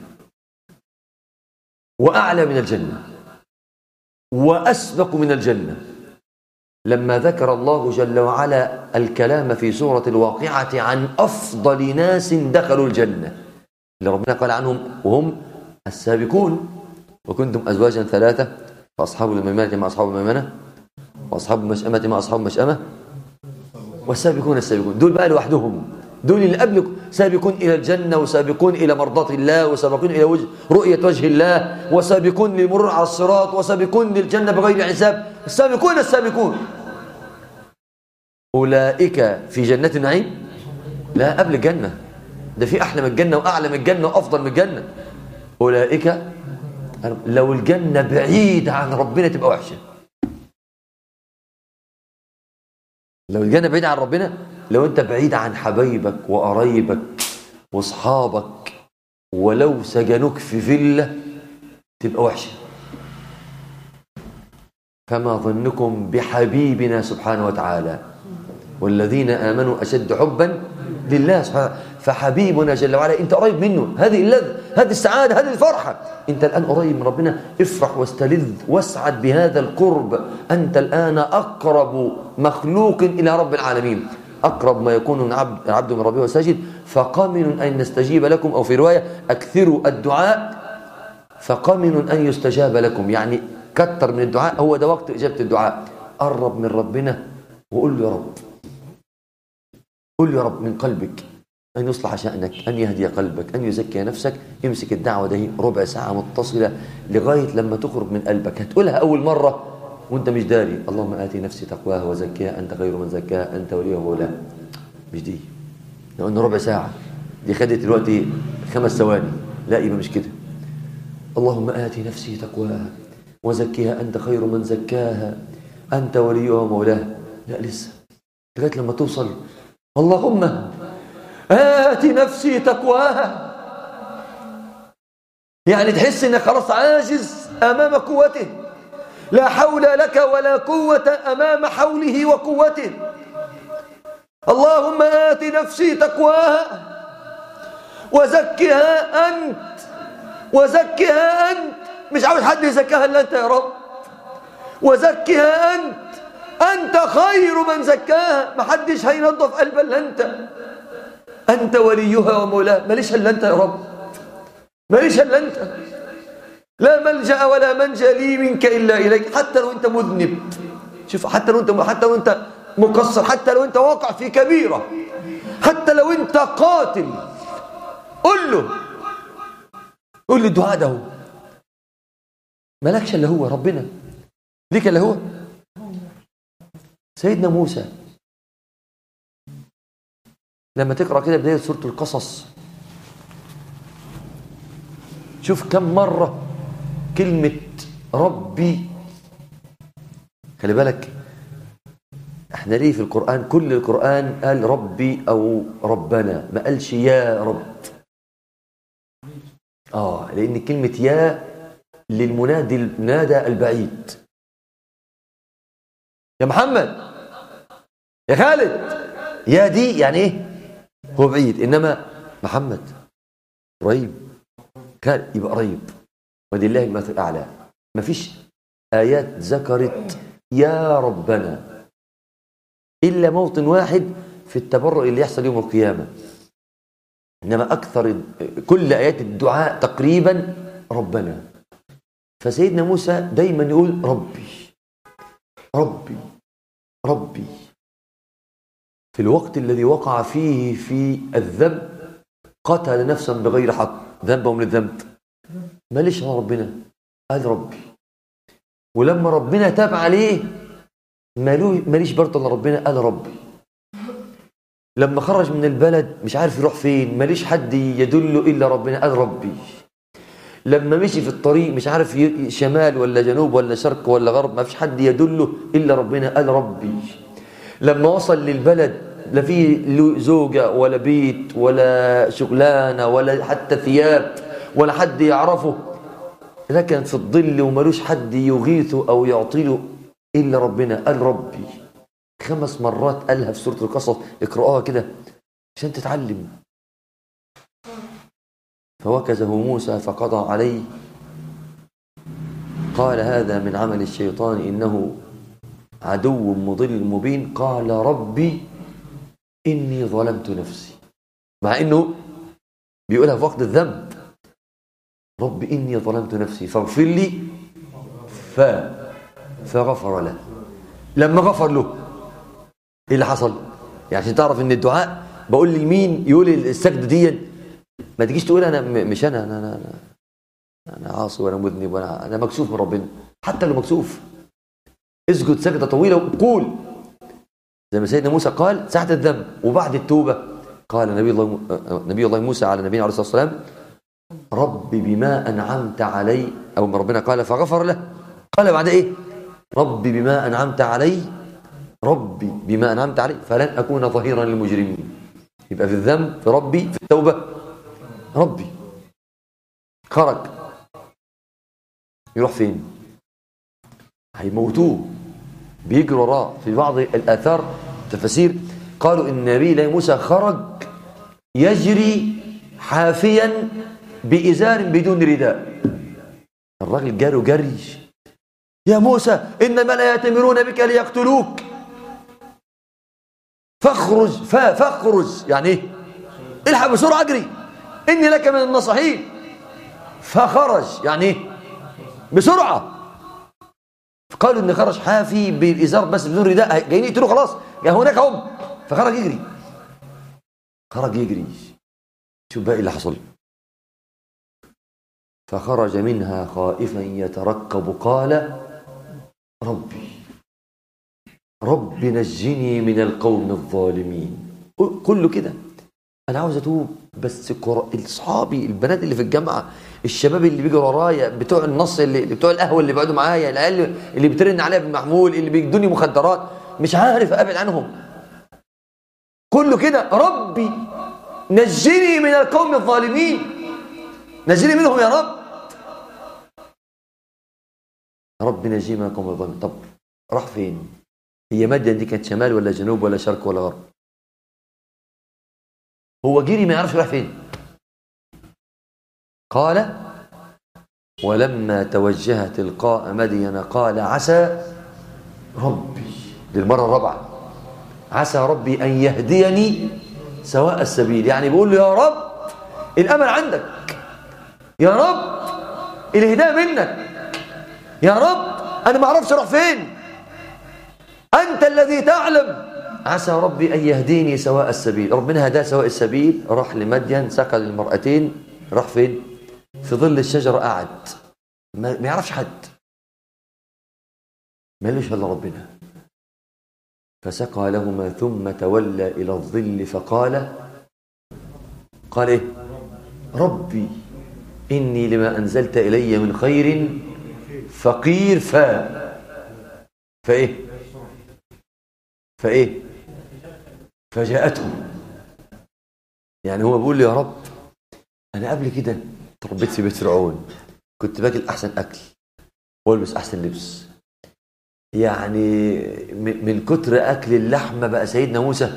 وأعلى من الجنة، وأسبق من الجنة. لما ذكر الله جل وعلا الكلام في سورة الواقعة عن أفضل ناس دخلوا الجنة اللي ربنا قال عنهم وهم السابقون: وكنتم أزواجا ثلاثة فأصحاب الميمنة مع أصحاب الميمنة وأصحاب المشأمة مع أصحاب المشأمة والسابقون السابقون. دول بقى لوحدهم، دول اللي قبلك سابقون إلى الجنة، وسابقون إلى مرضاة الله، وسابقون إلى رؤية وجه الله، وسابقون للمرور على الصراط، وسابقون للجنة بغير حساب. السابقون السابقون أولئك في جنة النعيم. لا، قبل الجنة، ده في أحلى من الجنة وأعلى من الجنة وأفضل من الجنة. أولئك، لو الجنة بعيدة عن ربنا تبقى وحشة. لو الجنة بعيدة عن ربنا، لو أنت بعيد عن حبايبك وقرايبك وأصحابك ولو سجنوك في فيلا تبقى وحشة. فما ظنكم بحبيبنا سبحانه وتعالى؟ والذين آمنوا أشد حبا لله سبحانه. فحبيبنا جل وعلا أنت قريب منه، هذه اللذة، هذه السعادة، هذه الفرحة. أنت الآن قريب من ربنا، افرح واستلذ واسعد بهذا القرب. أنت الآن أقرب مخلوق إلى رب العالمين، أقرب ما يكون العبد من ربه وساجد. فقمن أن نستجيب لكم، أو في رواية أكثروا الدعاء فقمن أن يستجاب لكم. يعني كتر من الدعاء، هو ده وقت إجابة الدعاء. قرب من ربنا وقول له يا رب، قل له يا رب من قلبك أن يصلح شأنك، أن يهدي قلبك، أن يزكي نفسك. امسك الدعوة ده ربع ساعة متصلة لغاية لما تخرج من قلبك. هتقولها أول مرة وانت مش داري: اللهم آتي نفسي تقواها وزكيها أنت خير من زكاها أنت وليها ومولاها. مش دي، لو أنه ربع ساعة دي خدت دلوقتي 5 ثواني. لا، يبقى مش كده. اللهم آتي نفسي تقواها وزكيها أنت خير من زكاها أنت وليها ومولاها. لا، لسه لغاية لما توصل اللهم آتي نفسي تقواها. يعني تحس انك خلاص عاجز امام قوته، لا حول لك ولا قوة امام حوله وقوته. اللهم آتي نفسي تقواها وزكها أنت، وزكها أنت. مش عاوز حد يزكاها إلا أنت يا رب. وزكها أنت، أنت خير من زكاها. ما حدش هينظف قلبها إلا أنت. أنت وليها ومولاها. ماليش إلا أنت يا رب، ماليش إلا أنت. لا ملجأ ولا منجأ لي منك إلا إليك. حتى لو أنت مذنب، شوف، حتى لو أنت مقصر، حتى لو أنت واقع في كبيرة، حتى لو أنت قاتل، قل له الدعاء ده. مالكش إلا هو ربنا، ليك إلا هو. سيدنا موسى لما تقرأ كده بداية سورة القصص، شوف كم مرة كلمة ربي. خلي بالك، احنا ليه في القرآن كل القرآن قال ربي أو ربنا، ما قالش يا رب. لأن كلمة يا للمنادي، النادى البعيد. يا محمد، يا خالد، يا دي يعني ايه؟ هو بعيد. انما محمد قريب، كان يبقى قريب. ولله المثل الاعلى. ما فيش ايات ذكرت يا ربنا الا موطن واحد في التبرؤ اللي يحصل يوم القيامه. انما اكثر كل ايات الدعاء تقريبا ربنا. فسيدنا موسى دايما يقول ربي ربي ربي. في الوقت الذي وقع فيه في الذنب، قتل نفسا بغير حق، ذنبه من الذنب، ماليش على ربنا، قال ربي. ولما ربنا تاب عليه ماليش برضه الا ربنا، قال ربي. لما خرج من البلد مش عارف يروح فين، ماليش حد يدله الا ربنا، قال ربي. لما مشي في الطريق مش عارف شمال ولا جنوب ولا شرق ولا غرب، ما فيش حد يدله إلا ربنا، قال ربي. لما وصل للبلد لا فيه زوجة ولا بيت ولا شغلانة ولا حتى ثياب ولا حد يعرفه، لكن في الظل وملوش حد يغيثه أو يعطيله إلا ربنا، قال ربي. 5 مرات قالها في سورة القصص، اقرأوها كده عشان تتعلم. فوكزه موسى فقضى عليه قال هذا من عمل الشيطان إنه عدو مضل مبين. قال ربي إني ظلمت نفسي، مع إنه بيقولها في وقت الذنب، ربي إني ظلمت نفسي فاغفر لي فغفر له. لما غفر له إيه اللي حصل؟ يعني عشان تعرف إن الدعاء بقول لمين يقول السجدة دي، ما تجيش تقول أنا مش أنا عاصي وأنا مذنب وأنا أنا مكسوف من ربنا. حتى لو مكسوف اسجد سجدة طويلة وقول زي ما سيدنا موسى قال ساعة الذنب. وبعد التوبة قال نبي الله موسى على نبينا عليه الصلاة والسلام ربي بما أنعمت علي، أو ما ربنا قال فغفر له، قال بعد إيه؟ ربي بما أنعمت علي، ربي بما أنعمت علي فلن أكون ظهيرا للمجرمين. يبقى في الذنب في ربي، في التوبة ربي. خرج يروح فين؟ هيموتوه، بيجروا وراه. في بعض الآثار تفسير قالوا إن نبي الله موسى خرج يجري حافيا بإزار بدون رداء. الراجل جري يا موسى إن الملأ يأتمرون بك ليقتلوك فاخرج يعني ايه؟ الحق بسرعة اجري إني لك من الناصحين. فخرج يعني ايه؟ بسرعة. قالوا إن خرج حافي بالإزار بس بدون رداء، جايين يقتلوه خلاص، يا هناك هم. فخرج يجري. شوف بقى اللي حصل. فخرج منها خائفا يترقب قال ربي نجني من القوم الظالمين. كله كده انا عاوز اتوب، بس اصحابي البنات اللي في الجامعه، الشباب اللي بيجوا ورايا، بتوع النص اللي بتوع القهوه اللي بيقعدوا معايا، العيال اللي بترن عليا بالمحمول، اللي بيدوني مخدرات، مش عارف ابعد عنهم. كله كده ربي نجني من القوم الظالمين، نجني منهم يا رب نجني من القوم الظالمين. طب راح فين؟ هي مدين دي كانت شمال ولا جنوب ولا شرق ولا غرب؟ هو جري ما يعرفش راح فين. قال ولما توجه تلقاء مدين قال عسى ربي، للمرة الرابعة، عسى ربي أن يهديني سواء السبيل. يعني بيقول له يا رب الأمل عندك، يا رب الهداية منك، يا رب أنا ما أعرفش أروح فين، أنت الذي تعلم. عسى ربي أن يهديني سواء السبيل. ربنا هداه سواء السبيل، راح لمدين سقى المرأتين. راح فين؟ في ظل الشجرة قعد، ما يعرفش حد، ما ليش إلا ربنا. فسقى لهما ثم تولى إلى الظل فقال إيه؟ ربي إني لما أنزلت إلي من خير فقير. فإيه؟ فجاءته. يعني هو بيقول لي يا رب أنا قبل كده تربيت في بيت فرعون، كنت باكل أحسن أكل والبس أحسن لبس، يعني من كتر أكل اللحمة بقى سيدنا موسى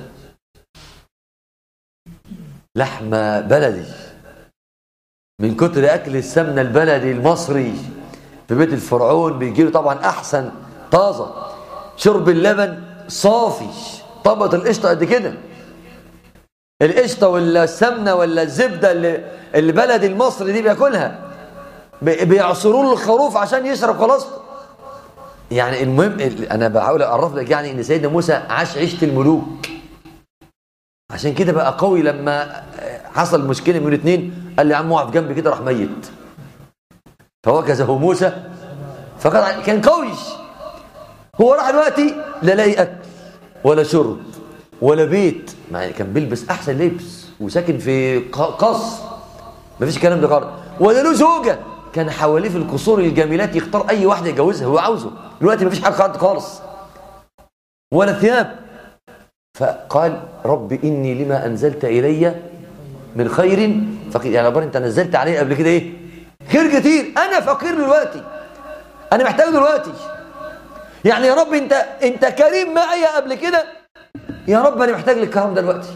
لحمة بلدي، من كتر أكل السمنة البلدي المصري في بيت الفرعون بيجيله طبعا أحسن طازة، شرب اللبن صافي، طبقة القشطة قد كده، القشطة ولا السمنة ولا الزبدة اللي بلدي المصري دي بياكلها، بيعصروا له الخروف عشان يشرب خلاص. يعني المهم انا بحاول اعرف لك يعني ان سيدنا موسى عاش عيشة الملوك، عشان كده بقى قوي. لما حصل مشكلة من الاثنين قال لي يا عم اقف جنبي كده، راح ميت. فوكزه موسى فقد كان قوي. هو راح دلوقتي لا لاقي اكل ولا شرب ولا بيت، يعني كان بيلبس احسن لبس وساكن في قصر، ما فيش الكلام ده خالص، ولا له زوجه كان حواليه في القصور الجميلات يختار اي واحده يتجوزها هو عاوزه. دلوقتي مفيش حاجه خالص ولا ثياب. فقال رب اني لما انزلت الي من خير فقير. يعني ربنا انت نزلت علي قبل كده ايه؟ خير كتير، انا فقير دلوقتي، انا محتاج دلوقتي. يعني يا رب انت كريم معي قبل كده، يا رب انا محتاج للكرم دلوقتي.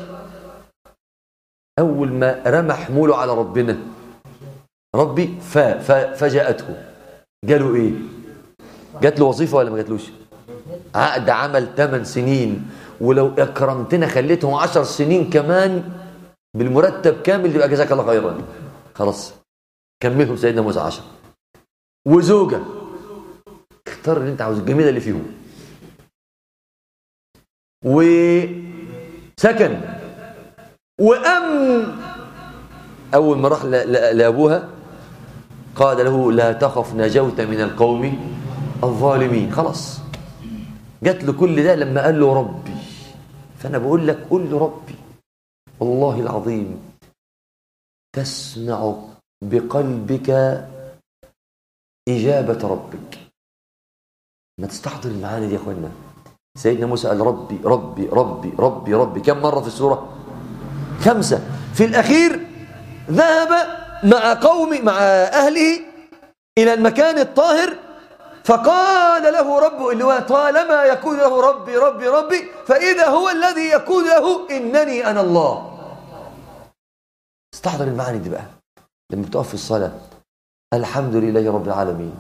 اول ما رمى حموله على ربنا ربي فجاءته. جاله ايه؟ جات له وظيفه ولا ما جاتلوش؟ عقد عمل 8 سنين، ولو اكرمتنا خليتهم 10 سنين كمان بالمرتب كامل يبقى جزاك الله خيرا. خلاص كملهم سيدنا موسى 10. وزوجه اختار اللي انت عاوزه، الجميله اللي فيهم. وسكن وامن. اول ما راح لابوها قال له لا تخف نجوت من القوم الظالمين. خلاص جات له كل ده لما قال له ربي. فانا بقول لك قل له ربي، والله العظيم تسمع بقلبك إجابة ربك. ما تستحضر المعاني دي يا اخوانا. سيدنا موسى قال ربي ربي ربي ربي ربي كم مرة في السورة؟ 5. في الأخير ذهب مع أهله إلى المكان الطاهر، فقال له رب اللي هو طالما يقول له ربي ربي ربي، فإذا هو الذي يقول له إنني أنا الله. استحضر المعاني دي بقى لما بتقف في الصلاة الحمد لله رب العالمين.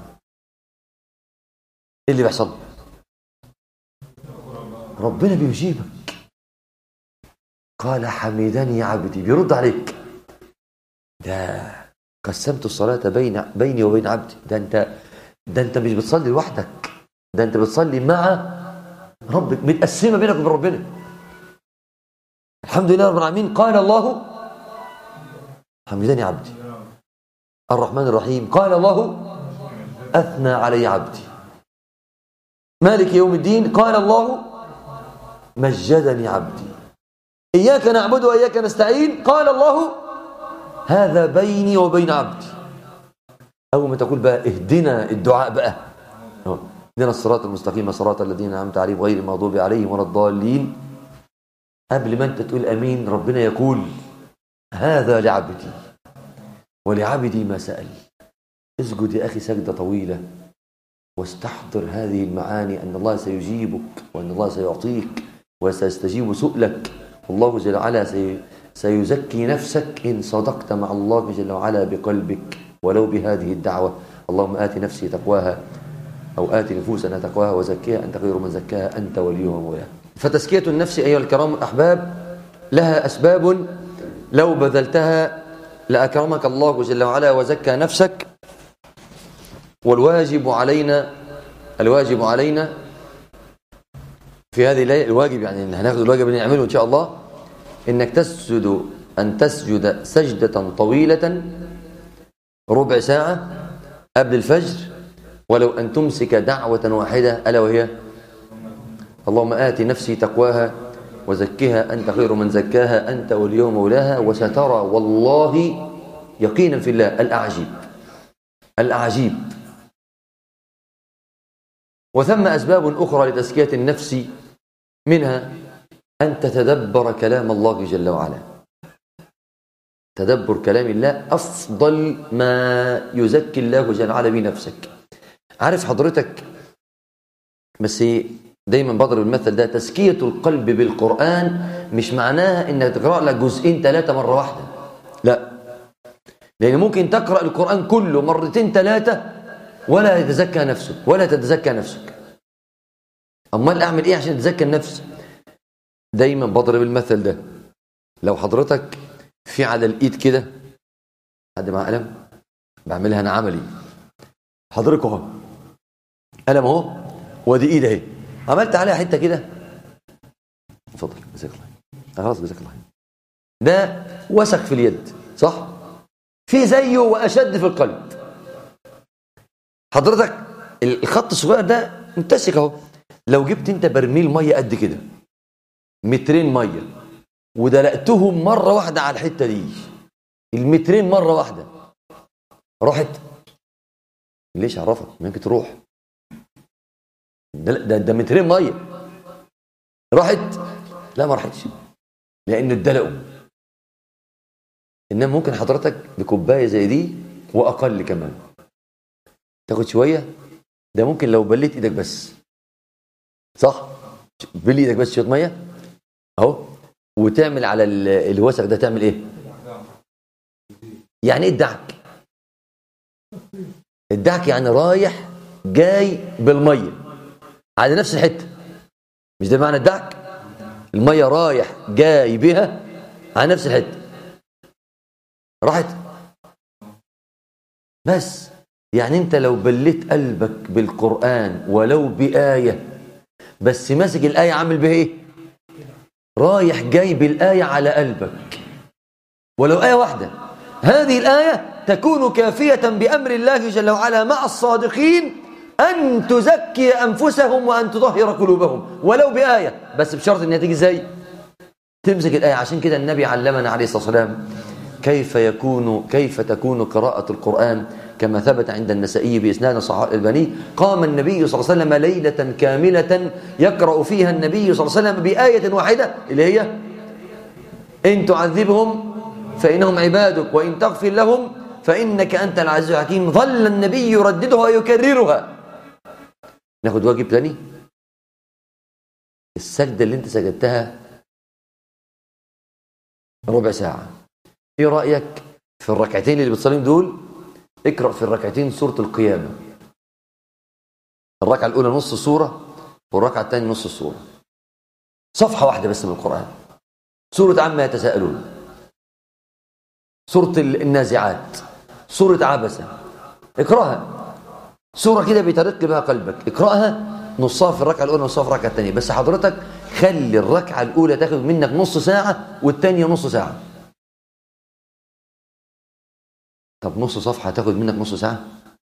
ايه اللي بيحصل؟ ربنا بيجيبك. قال حمدني عبدي، بيرد عليك. ده قسمت الصلاة بيني وبين عبدي. ده انت مش بتصلي لوحدك، ده انت بتصلي مع ربك، متقسمة بينك وبين ربنا. الحمد لله رب العالمين. قال الله حمدني عبدي. الرحمن الرحيم. قال الله أثنى علي عبدي. مالك يوم الدين. قال الله مجدني عبدي. إياك نعبد وإياك نستعين. قال الله هذا بيني وبين عبدي. أول ما تقول بقى اهدنا الدعاء بقى، اهدنا الصراط المستقيم صراط الذين أنعمت عليهم غير المغضوب عليهم ولا الضالين. قبل ما أنت تقول أمين ربنا يقول هذا لعبدي ولعبدي ما سأل. اسجد يا أخي سجدة طويلة واستحضر هذه المعاني أن الله سيجيبك وأن الله سيعطيك وسيستجيب سؤلك. والله جل وعلا سيزكي نفسك إن صدقت مع الله جل وعلا بقلبك ولو بهذه الدعوة. اللهم آت نفسي تقواها أو آت نفوسنا تقواها وزكيها أنت خير من زكاها أنت وليها ومولاها. فتزكية النفس أيها الكرام الأحباب لها أسباب لو بذلتها لأكرمك الله جل وعلا وزكى نفسك. والواجب علينا في هذه الليلة، الواجب يعني إن هناخد الواجب اللي نعمله إن شاء الله، إنك تسجد سجدة طويلة ربع ساعة قبل الفجر، ولو أن تمسك دعوة واحدة ألا وهي اللهم آت نفسي تقواها وزكها أنت خير من زكاها أنت وليها مولاها. وسترى والله يقينا في الله الأعاجيب. وثم أسباب أخرى لتزكية النفس، منها أن تتدبر كلام الله جل وعلا. تدبر كلام الله أفضل ما يزكي الله جل وعلا بنفسك. عارف حضرتك، بس دايما بضرب المثل ده، تزكية القلب بالقرآن مش معناها انك تقرأ لك 2 3 مرة واحدة، لا، لأن ممكن تقرأ القرآن كله 2 3 ولا تتزكى نفسك. أمال أعمل إيه عشان تزكى النفس؟ دايما بضرب المثل ده. لو حضرتك في على الإيد كده، حد مع قلم بعملها أنا عملي، حضرتك اهو قلم اهو وادي إيد اهي، عملت عليها حتة كده، اتفضل جزاك الله خلاص جزاك الله. ده وسخ في اليد صح؟ في زيه وأشد في القلب. حضرتك الخط الصغير ده متسك اهو، لو جبت انت برميل ميه قد كده 2 متر ميه ودلقتهم مره واحده على الحته دي، 2 متر مره واحده، راحت ليش عرفك؟ ممكن تروح. ده مترين ميه راحت؟ لا ما راحتش، لانه اتدلقوا. انما ممكن حضرتك بكوبايه زي دي واقل كمان تاخد شويه. ده ممكن لو بليت ايدك بس، صح؟ بلي ايدك بس شويه ميه اهو، وتعمل على الوسخ ده تعمل ايه؟ يعني ايه الدعك؟ الدعك يعني رايح جاي بالميه على نفس الحته، مش ده معنى الدعك؟ الميه رايح جاي بها على نفس الحته، راحت. بس يعني انت لو بليت قلبك بالقرآن ولو بآية بس ماسك الآية عامل بها ايه؟ رايح جاي بالآية على قلبك ولو آية واحدة، هذه الآية تكون كافية بأمر الله جل وعلا مع الصادقين أن تزكي أنفسهم وأن تطهر قلوبهم ولو بآية، بس بشرط أنها تيجي ازاي؟ تمسك الآية. عشان كده النبي علمنا عليه الصلاة والسلام كيف تكون قراءة القرآن كما ثبت عند النسائي بإسناد صحيح الألباني. قام النبي صلى الله عليه وسلم ليلة كاملة يقرأ فيها النبي صلى الله عليه وسلم بآية واحدة اللي هي إن تعذبهم فإنهم عبادك وإن تغفر لهم فإنك أنت العزيز الحكيم. ظل النبي يرددها ويكررها. ناخد واجب ثاني، السجدة اللي انت سجدتها ربع ساعة، ايه رأيك في الركعتين اللي بتصليهم دول؟ اقرأ في الركعتين سورة القيامة. الركعة الأولى نص السورة والركعة الثانية نص السورة، صفحة واحدة بس من القرآن. سورة عما يتساءلون، سورة النازعات، سورة عبسة، اقرأها. سورة كده بيترق بها قلبك، اقرأها نصها في الركعة الأولى ونصها في الركعة الثانية. بس حضرتك خلي الركعة الأولى تاخد منك نص ساعة والثانية نص ساعة. طب نص صفحة هتاخد منك نص ساعة؟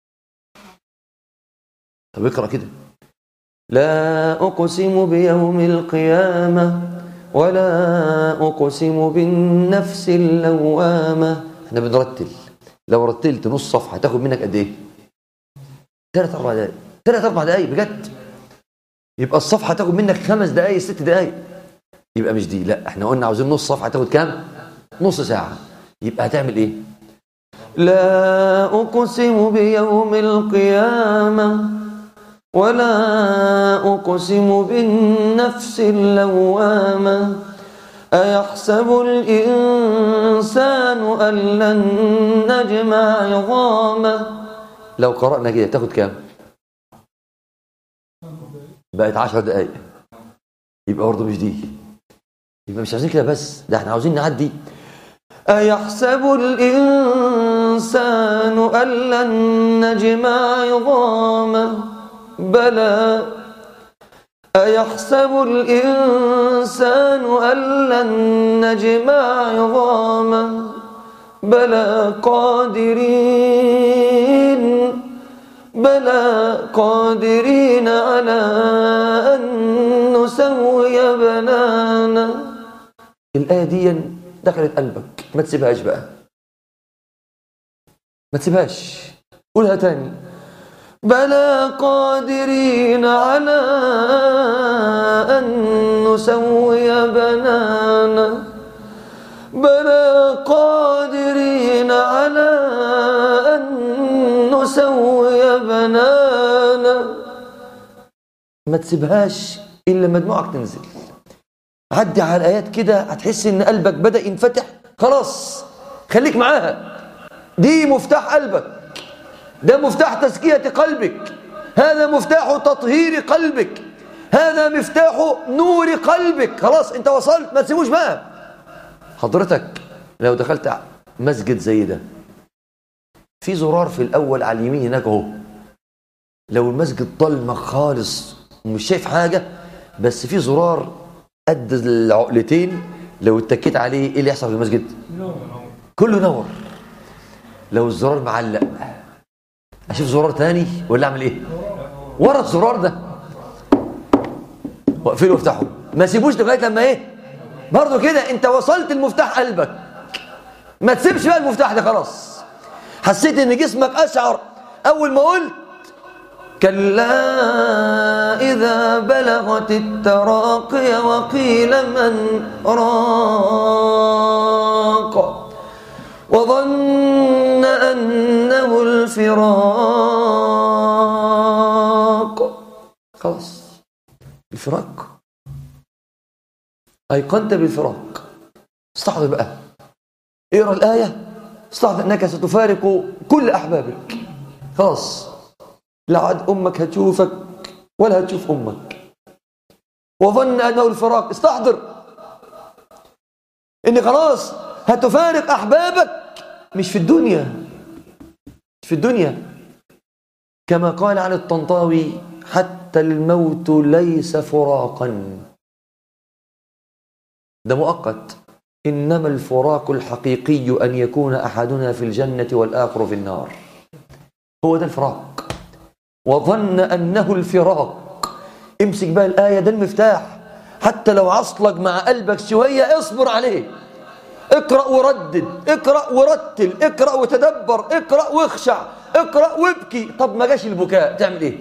طب اقرأ كده: لا أقسم بيوم القيامة ولا أقسم بالنفس اللوامة. احنا بنرتل، لو رتلت نص صفحة هتاخد منك قد ايه؟ 3-4 دقايق. 3-4 دقايق بجد. يبقى الصفحة تاخد منك 5 دقايق 6 دقايق. يبقى مش دي، لا احنا قلنا عاوزين نص صفحة تاخد كام؟ نص ساعة. يبقى هتعمل ايه؟ لا أقسم بيوم القيامة ولا أقسم بالنفس اللوامة أيحسب الإنسان أن لن نجمع عظامه. لو قرأنا كده تاخد كام؟ بقت 10 دقايق. يبقى برضه مش دي. يبقى مش عايزين كده بس، ده احنا عاوزين نعدي. أيحسب الإنسان أن لن نجمع عظامه بلى أيحسب الإنسان أن لن نجمع عظامه بلى قادرين على أن نسوي بنانا. الآية دي دخلت قلبك، ما تسيبهاش بقى، ما تسيبهاش. قولها تاني: بلى قادرين على أن نسوي بنانا بلى قادرين على أن نسوي بنانا. ما تسيبهاش إلا مجموعك تنزل. عدي على الآيات كده هتحس إن قلبك بدأ ينفتح. خلاص خليك معاها، دي مفتاح قلبك، ده مفتاح تزكية قلبك، هذا مفتاح تطهير قلبك، هذا مفتاح نور قلبك. خلاص انت وصلت، ما تسيبوش بقى. حضرتك لو دخلت مسجد زي ده في زرار في الأول على اليمين هناك اهو، لو المسجد ضلمة خالص ومش شايف حاجة بس في زرار قد العقلتين، لو اتكيت عليه ايه اللي يحصل في المسجد؟ كله نور. لو الزرار معلق اشوف زرار تاني ولا اعمل ايه؟ ورا الزرار ده واقفله وافتحه، ما سيبوش لغايه لما ايه؟ برضه كده انت وصلت المفتاح قلبك، ما تسيبش بقى المفتاح ده. خلاص حسيت ان جسمك اشعر أول ما قلت كلا إذا بلغت التراقي وقيل من راق وظن أنه الفراق. خلاص الفراق، أيقنت بالفراق. استحضر بقى، اقرأ الآية، استحضر أنك ستفارق كل أحبابك. خلاص لا عاد أمك هتشوفك ولا هتشوف أمك. وظن أنه الفراق، استحضر إن خلاص هتفارق أحبابك، مش في الدنيا، مش في الدنيا. كما قال عن الطنطاوي حتى الموت ليس فراقا، ده مؤقت، إنما الفراق الحقيقي أن يكون أحدنا في الجنة والآخر في النار. هو ده الفراق. وظن أنه الفراق. امسك بقى الآية، ده المفتاح. حتى لو عصلك مع قلبك شوية اصبر عليه، اقرأ وردد، اقرأ ورتل، اقرأ وتدبر، اقرأ واخشع، اقرأ وابكي. طب ما جاش البكاء تعمل ايه؟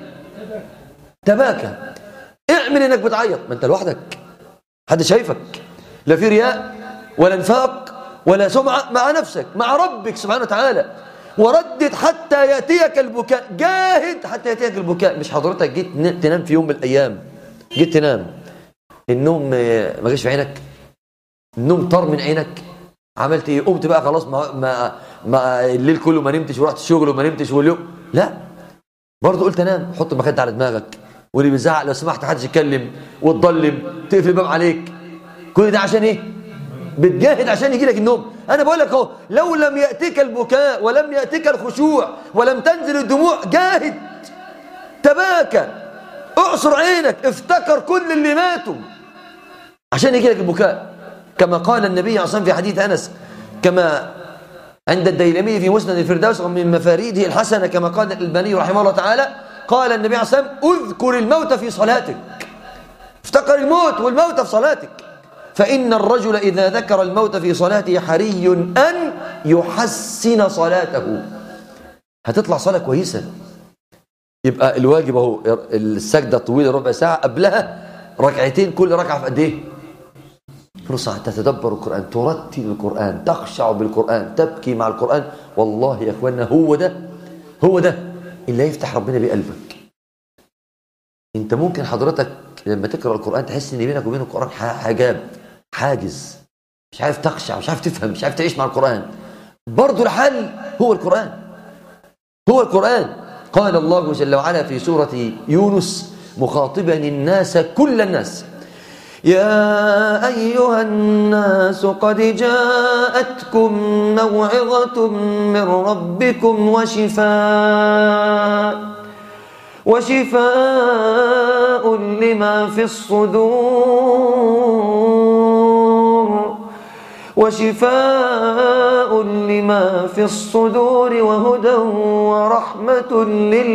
تباكى. اعمل انك بتعيط، ما انت لوحدك، حد شايفك، لا في رياء ولا نفاق ولا سمعة، مع نفسك مع ربك سبحانه وتعالى. وردد حتى يأتيك البكاء، جاهد حتى يأتيك البكاء. مش حضرتك جيت تنام في يوم من الأيام، جيت تنام النوم ما جاش في عينك، النوم طار من عينك، عملت ايه؟ قمت بقى خلاص ما الليل كله ما نمتش ورحت الشغل وما نمتش واليوم، لا برضه قلت انام. حط المخده على دماغك، واللي بيزعق لو سمحت محدش يتكلم، وتضلم، تقفل الباب عليك. كل ده عشان ايه؟ بتجاهد عشان يجي لك النوم. انا بقول لك اهو، لو لم ياتيك البكاء ولم ياتيك الخشوع ولم تنزل الدموع، جاهد، تباكى، اعصر عينك، افتكر كل اللي ماتوا عشان يجي لك البكاء. كما قال النبي عليه الصلاة والسلام في حديث أنس، كما عند الديلمي في مسند الفردوس ومن مفاريده الحسنة، كما قال الألباني رحمه الله تعالى، قال النبي عليه الصلاة والسلام اذكر الموت في صلاتك، افتكر الموت والموت في صلاتك، فإن الرجل إذا ذكر الموت في صلاته حري أن يحسن صلاته. هتطلع صلاة كويسة. يبقى الواجب اهو السجدة الطويلة ربع ساعة، قبلها ركعتين، كل ركعة في قد ايه؟ نص ساعة. تتدبر القرآن، ترتل القرآن، تخشع بالقرآن، تبكي مع القرآن. والله يا اخوانا هو ده اللي يفتح ربنا بيه قلبك. انت ممكن حضرتك لما تقرأ القرآن تحس ان بينك وبين القرآن حجاب، حاجز، مش عارف تخشع، مش عارف تفهم، مش عارف تعيش مع القرآن. برضو الحل هو القرآن، هو القرآن. قال الله جل وعلا في سورة يونس مخاطبا الناس، كل الناس: يا أيها الناس قد جاءتكم موعظة من ربكم وشفاء لما في الصدور وهدى ورحمة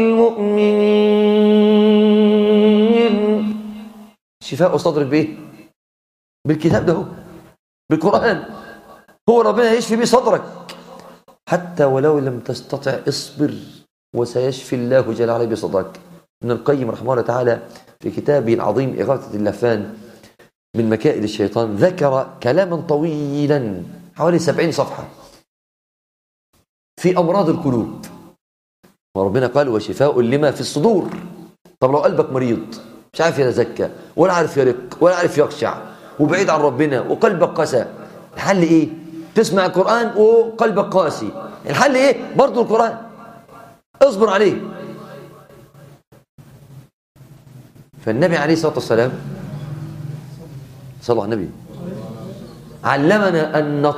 للمؤمنين. شفاء صدرك بإيه؟ بالكتاب ده، بالقرآن. هو ربنا يشفي به صدرك. حتى ولو لم تستطع اصبر وسيشفي الله جل وعلا بصدرك. ابن القيم رحمه الله تعالى في كتابه العظيم إغاثة اللهفان من مكائد الشيطان ذكر كلاما طويلا حوالي 70 صفحة في أمراض القلوب. وربنا قال وشفاء لما في الصدور. طب لو قلبك مريض مش عارف يتزكى ولا عارف يرق ولا عارف يخشع وبعيد عن ربنا وقلبك قسى، الحل ايه؟ تسمع القرآن وقلبك قاسي، الحل ايه؟ برضو القرآن، اصبر عليه. فالنبي عليه الصلاة والسلام صلى الله عليه النبي علمنا أن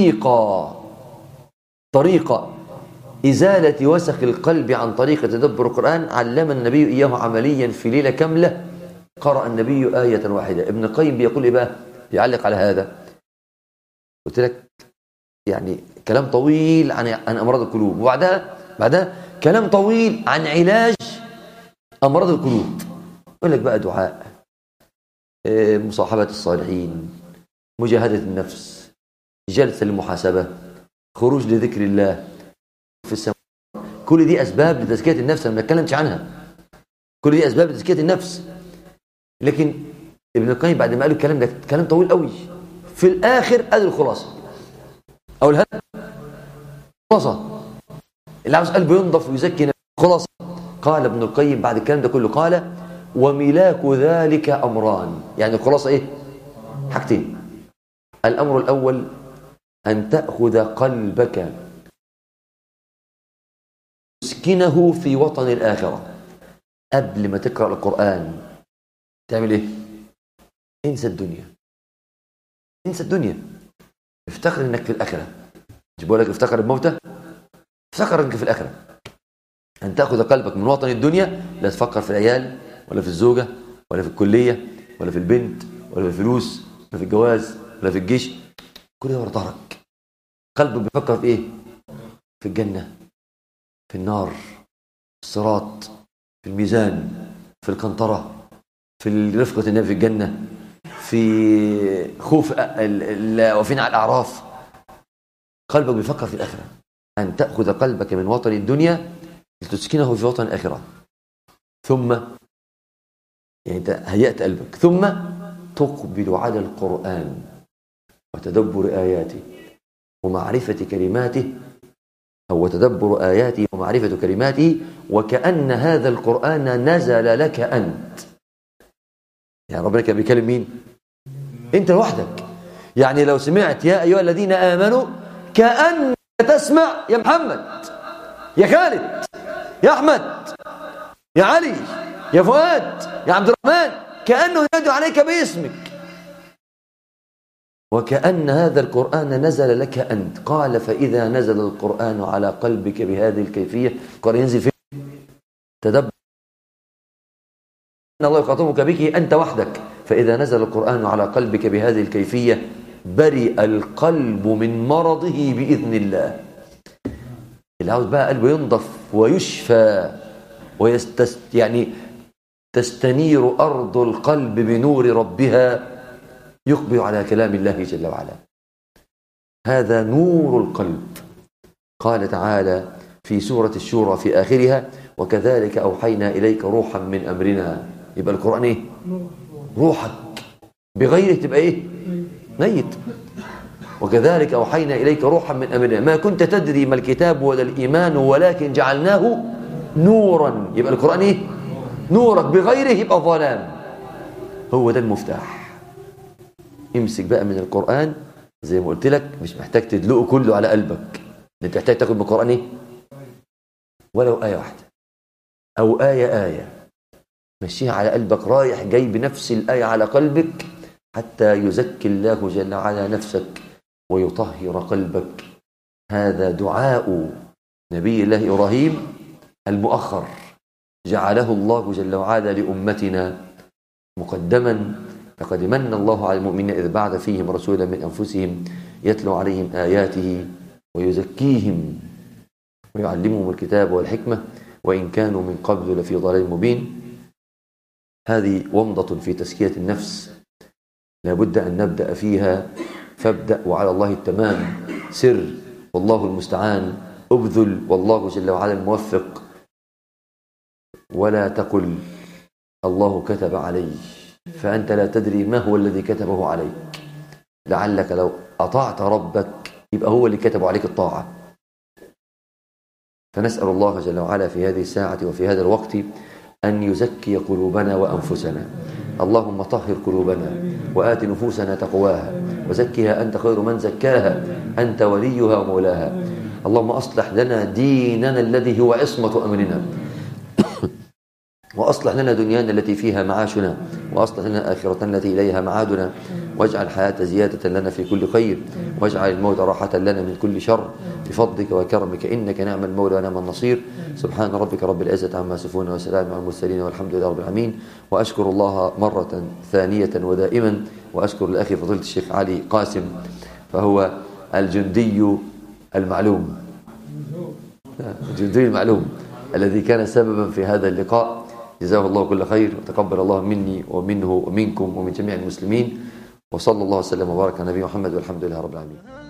طريقة إزالة وسخ القلب عن طريق تدبر القرآن، علم النبي إياه عمليا في ليلة كاملة. قرأ النبي آية واحدة. ابن القيم بيقول إيه بقى؟ يعلق على هذا. قلت لك يعني كلام طويل عن أمراض القلوب، وبعدها كلام طويل عن علاج أمراض القلوب. يقول لك بقى دعاء، مصاحبة الصالحين، مجاهدة النفس، جلسة للمحاسبة، خروج لذكر الله في السماء، كل دي أسباب لتزكية النفس، أنا ما بتكلمش عنها، كل دي أسباب لتزكية النفس. لكن ابن القيم بعد ما قال الكلام ده كلام طويل قوي، في الآخر قال الخلاصة أو الخلاصة اللي عاوز قلبه ينضف ويزكي نفسه. خلاصة قال ابن القيم بعد الكلام ده كله، قال وملاك ذلك أمران. يعني الخلاصة إيه؟ حاجتين. الأمر الأول أن تأخذ قلبك تسكنه في وطن الآخرة. قبل ما تقرأ القرآن تعمل إيه؟ انسى الدنيا، انسى الدنيا، افتكر إنك في الآخرة. مش بقول لك افتكر الموتى، افتكر إنك في الآخرة. أن تأخذ قلبك من وطن الدنيا، لا تفكر في العيال ولا في الزوجة ولا في الكلية ولا في البنت ولا في الفلوس ولا في الجواز ولا في الجيش، كل ده ورا ظهرك. قلبك بيفكر في إيه؟ في الجنة، في النار، في الصراط، في الميزان، في القنطرة، في رفقة النبي في الجنة، في خوف الواقفين على الأعراف. قلبك بيفكر في الآخرة. أن تأخذ قلبك من وطن الدنيا لتسكنه في وطن الآخرة. ثم يعني أنت هيأت قلبك، ثم تقبل على القرآن وتدبر آياته ومعرفة كلماته، أو تدبر آياته ومعرفة كلماته، وكأن هذا القرآن نزل لك أنت. يعني ربنا كان بيكلم مين؟ أنت لوحدك. يعني لو سمعت يا أيها الذين آمنوا كأنك تسمع يا محمد، يا خالد، يا أحمد، يا علي، يا فؤاد، يا عبد الرحمن، كأنه ينادي عليك باسمك، وكأن هذا القرآن نزل لك أنت. قال فإذا نزل القرآن على قلبك بهذه الكيفية، القرآن ينزل فيه تدبر أن الله يخاطبك بك أنت وحدك. فإذا نزل القرآن على قلبك بهذه الكيفية برئ القلب من مرضه بإذن الله. اللي عاوز بقى قلبه ينضف ويشفى يعني تستنير أرض القلب بنور ربها، يقبل على كلام الله جل وعلا. هذا نور القلب. قال تعالى في سورة الشورى في آخرها وكذلك أوحينا إليك روحا من أمرنا. يبقى القرآن إيه؟ روحك. بغيره تبقى إيه؟ ميت. وكذلك أوحينا إليك روحا من أمرنا ما كنت تدري ما الكتاب ولا الإيمان ولكن جعلناه نورا. يبقى القرآن إيه؟ نورك. بغيره يبقى ظلام. هو ده المفتاح. امسك بقى من القرآن زي ما قلت لك، مش محتاج تدلقه كله على قلبك، انت محتاج تاخد من القرآن ايه؟ ولو آية واحدة أو آية مشيها على قلبك رايح جاي بنفس الآية على قلبك حتى يزكي الله جل وعلا نفسك ويطهر قلبك. هذا دعاء نبي الله إبراهيم المؤخر، جعله الله جل وعلا لأمتنا مقدما. لقد من الله على المؤمنين إذ بعث فيهم رسولا من أنفسهم يتلو عليهم آياته ويزكيهم ويعلمهم الكتاب والحكمة وإن كانوا من قبل لفي ضلال مبين. هذه ومضة في تزكية النفس لابد أن نبدأ فيها، فابدأ وعلى الله التمام. سر والله المستعان، أبذل والله جل وعلا الموفق. ولا تقل الله كتب علي، فأنت لا تدري ما هو الذي كتبه عليك. لعلك لو أطعت ربك يبقى هو اللي كتب عليك الطاعة. فنسأل الله جل وعلا في هذه الساعة وفي هذا الوقت أن يزكي قلوبنا وأنفسنا. اللهم طهر قلوبنا وآت نفوسنا تقواها وزكها أنت خير من زكاها، أنت وليها ومولاها. اللهم أصلح لنا ديننا الذي هو عصمة أمرنا، وأصلح لنا دنيانا التي فيها معاشنا، وأصلح لنا آخرتنا التي إليها معادنا، واجعل الحياة زيادة لنا في كل خير، واجعل الموت راحة لنا من كل شر، بفضلك وكرمك إنك نعم المولى ونعم النصير. سبحان ربك رب العزة عما يصفون وسلام على المرسلين والحمد لله رب العالمين. وأشكر الله مرة ثانية ودائما، وأشكر الأخي فضيلة الشيخ علي قاسم، فهو الجندي المعلوم، الجندي المعلوم الذي كان سببا في هذا اللقاء. جزاه الله كل خير، وتقبل الله مني ومنه ومنكم ومن جميع المسلمين، وصلى الله وسلم وبارك على نبينا محمد والحمد لله رب العالمين.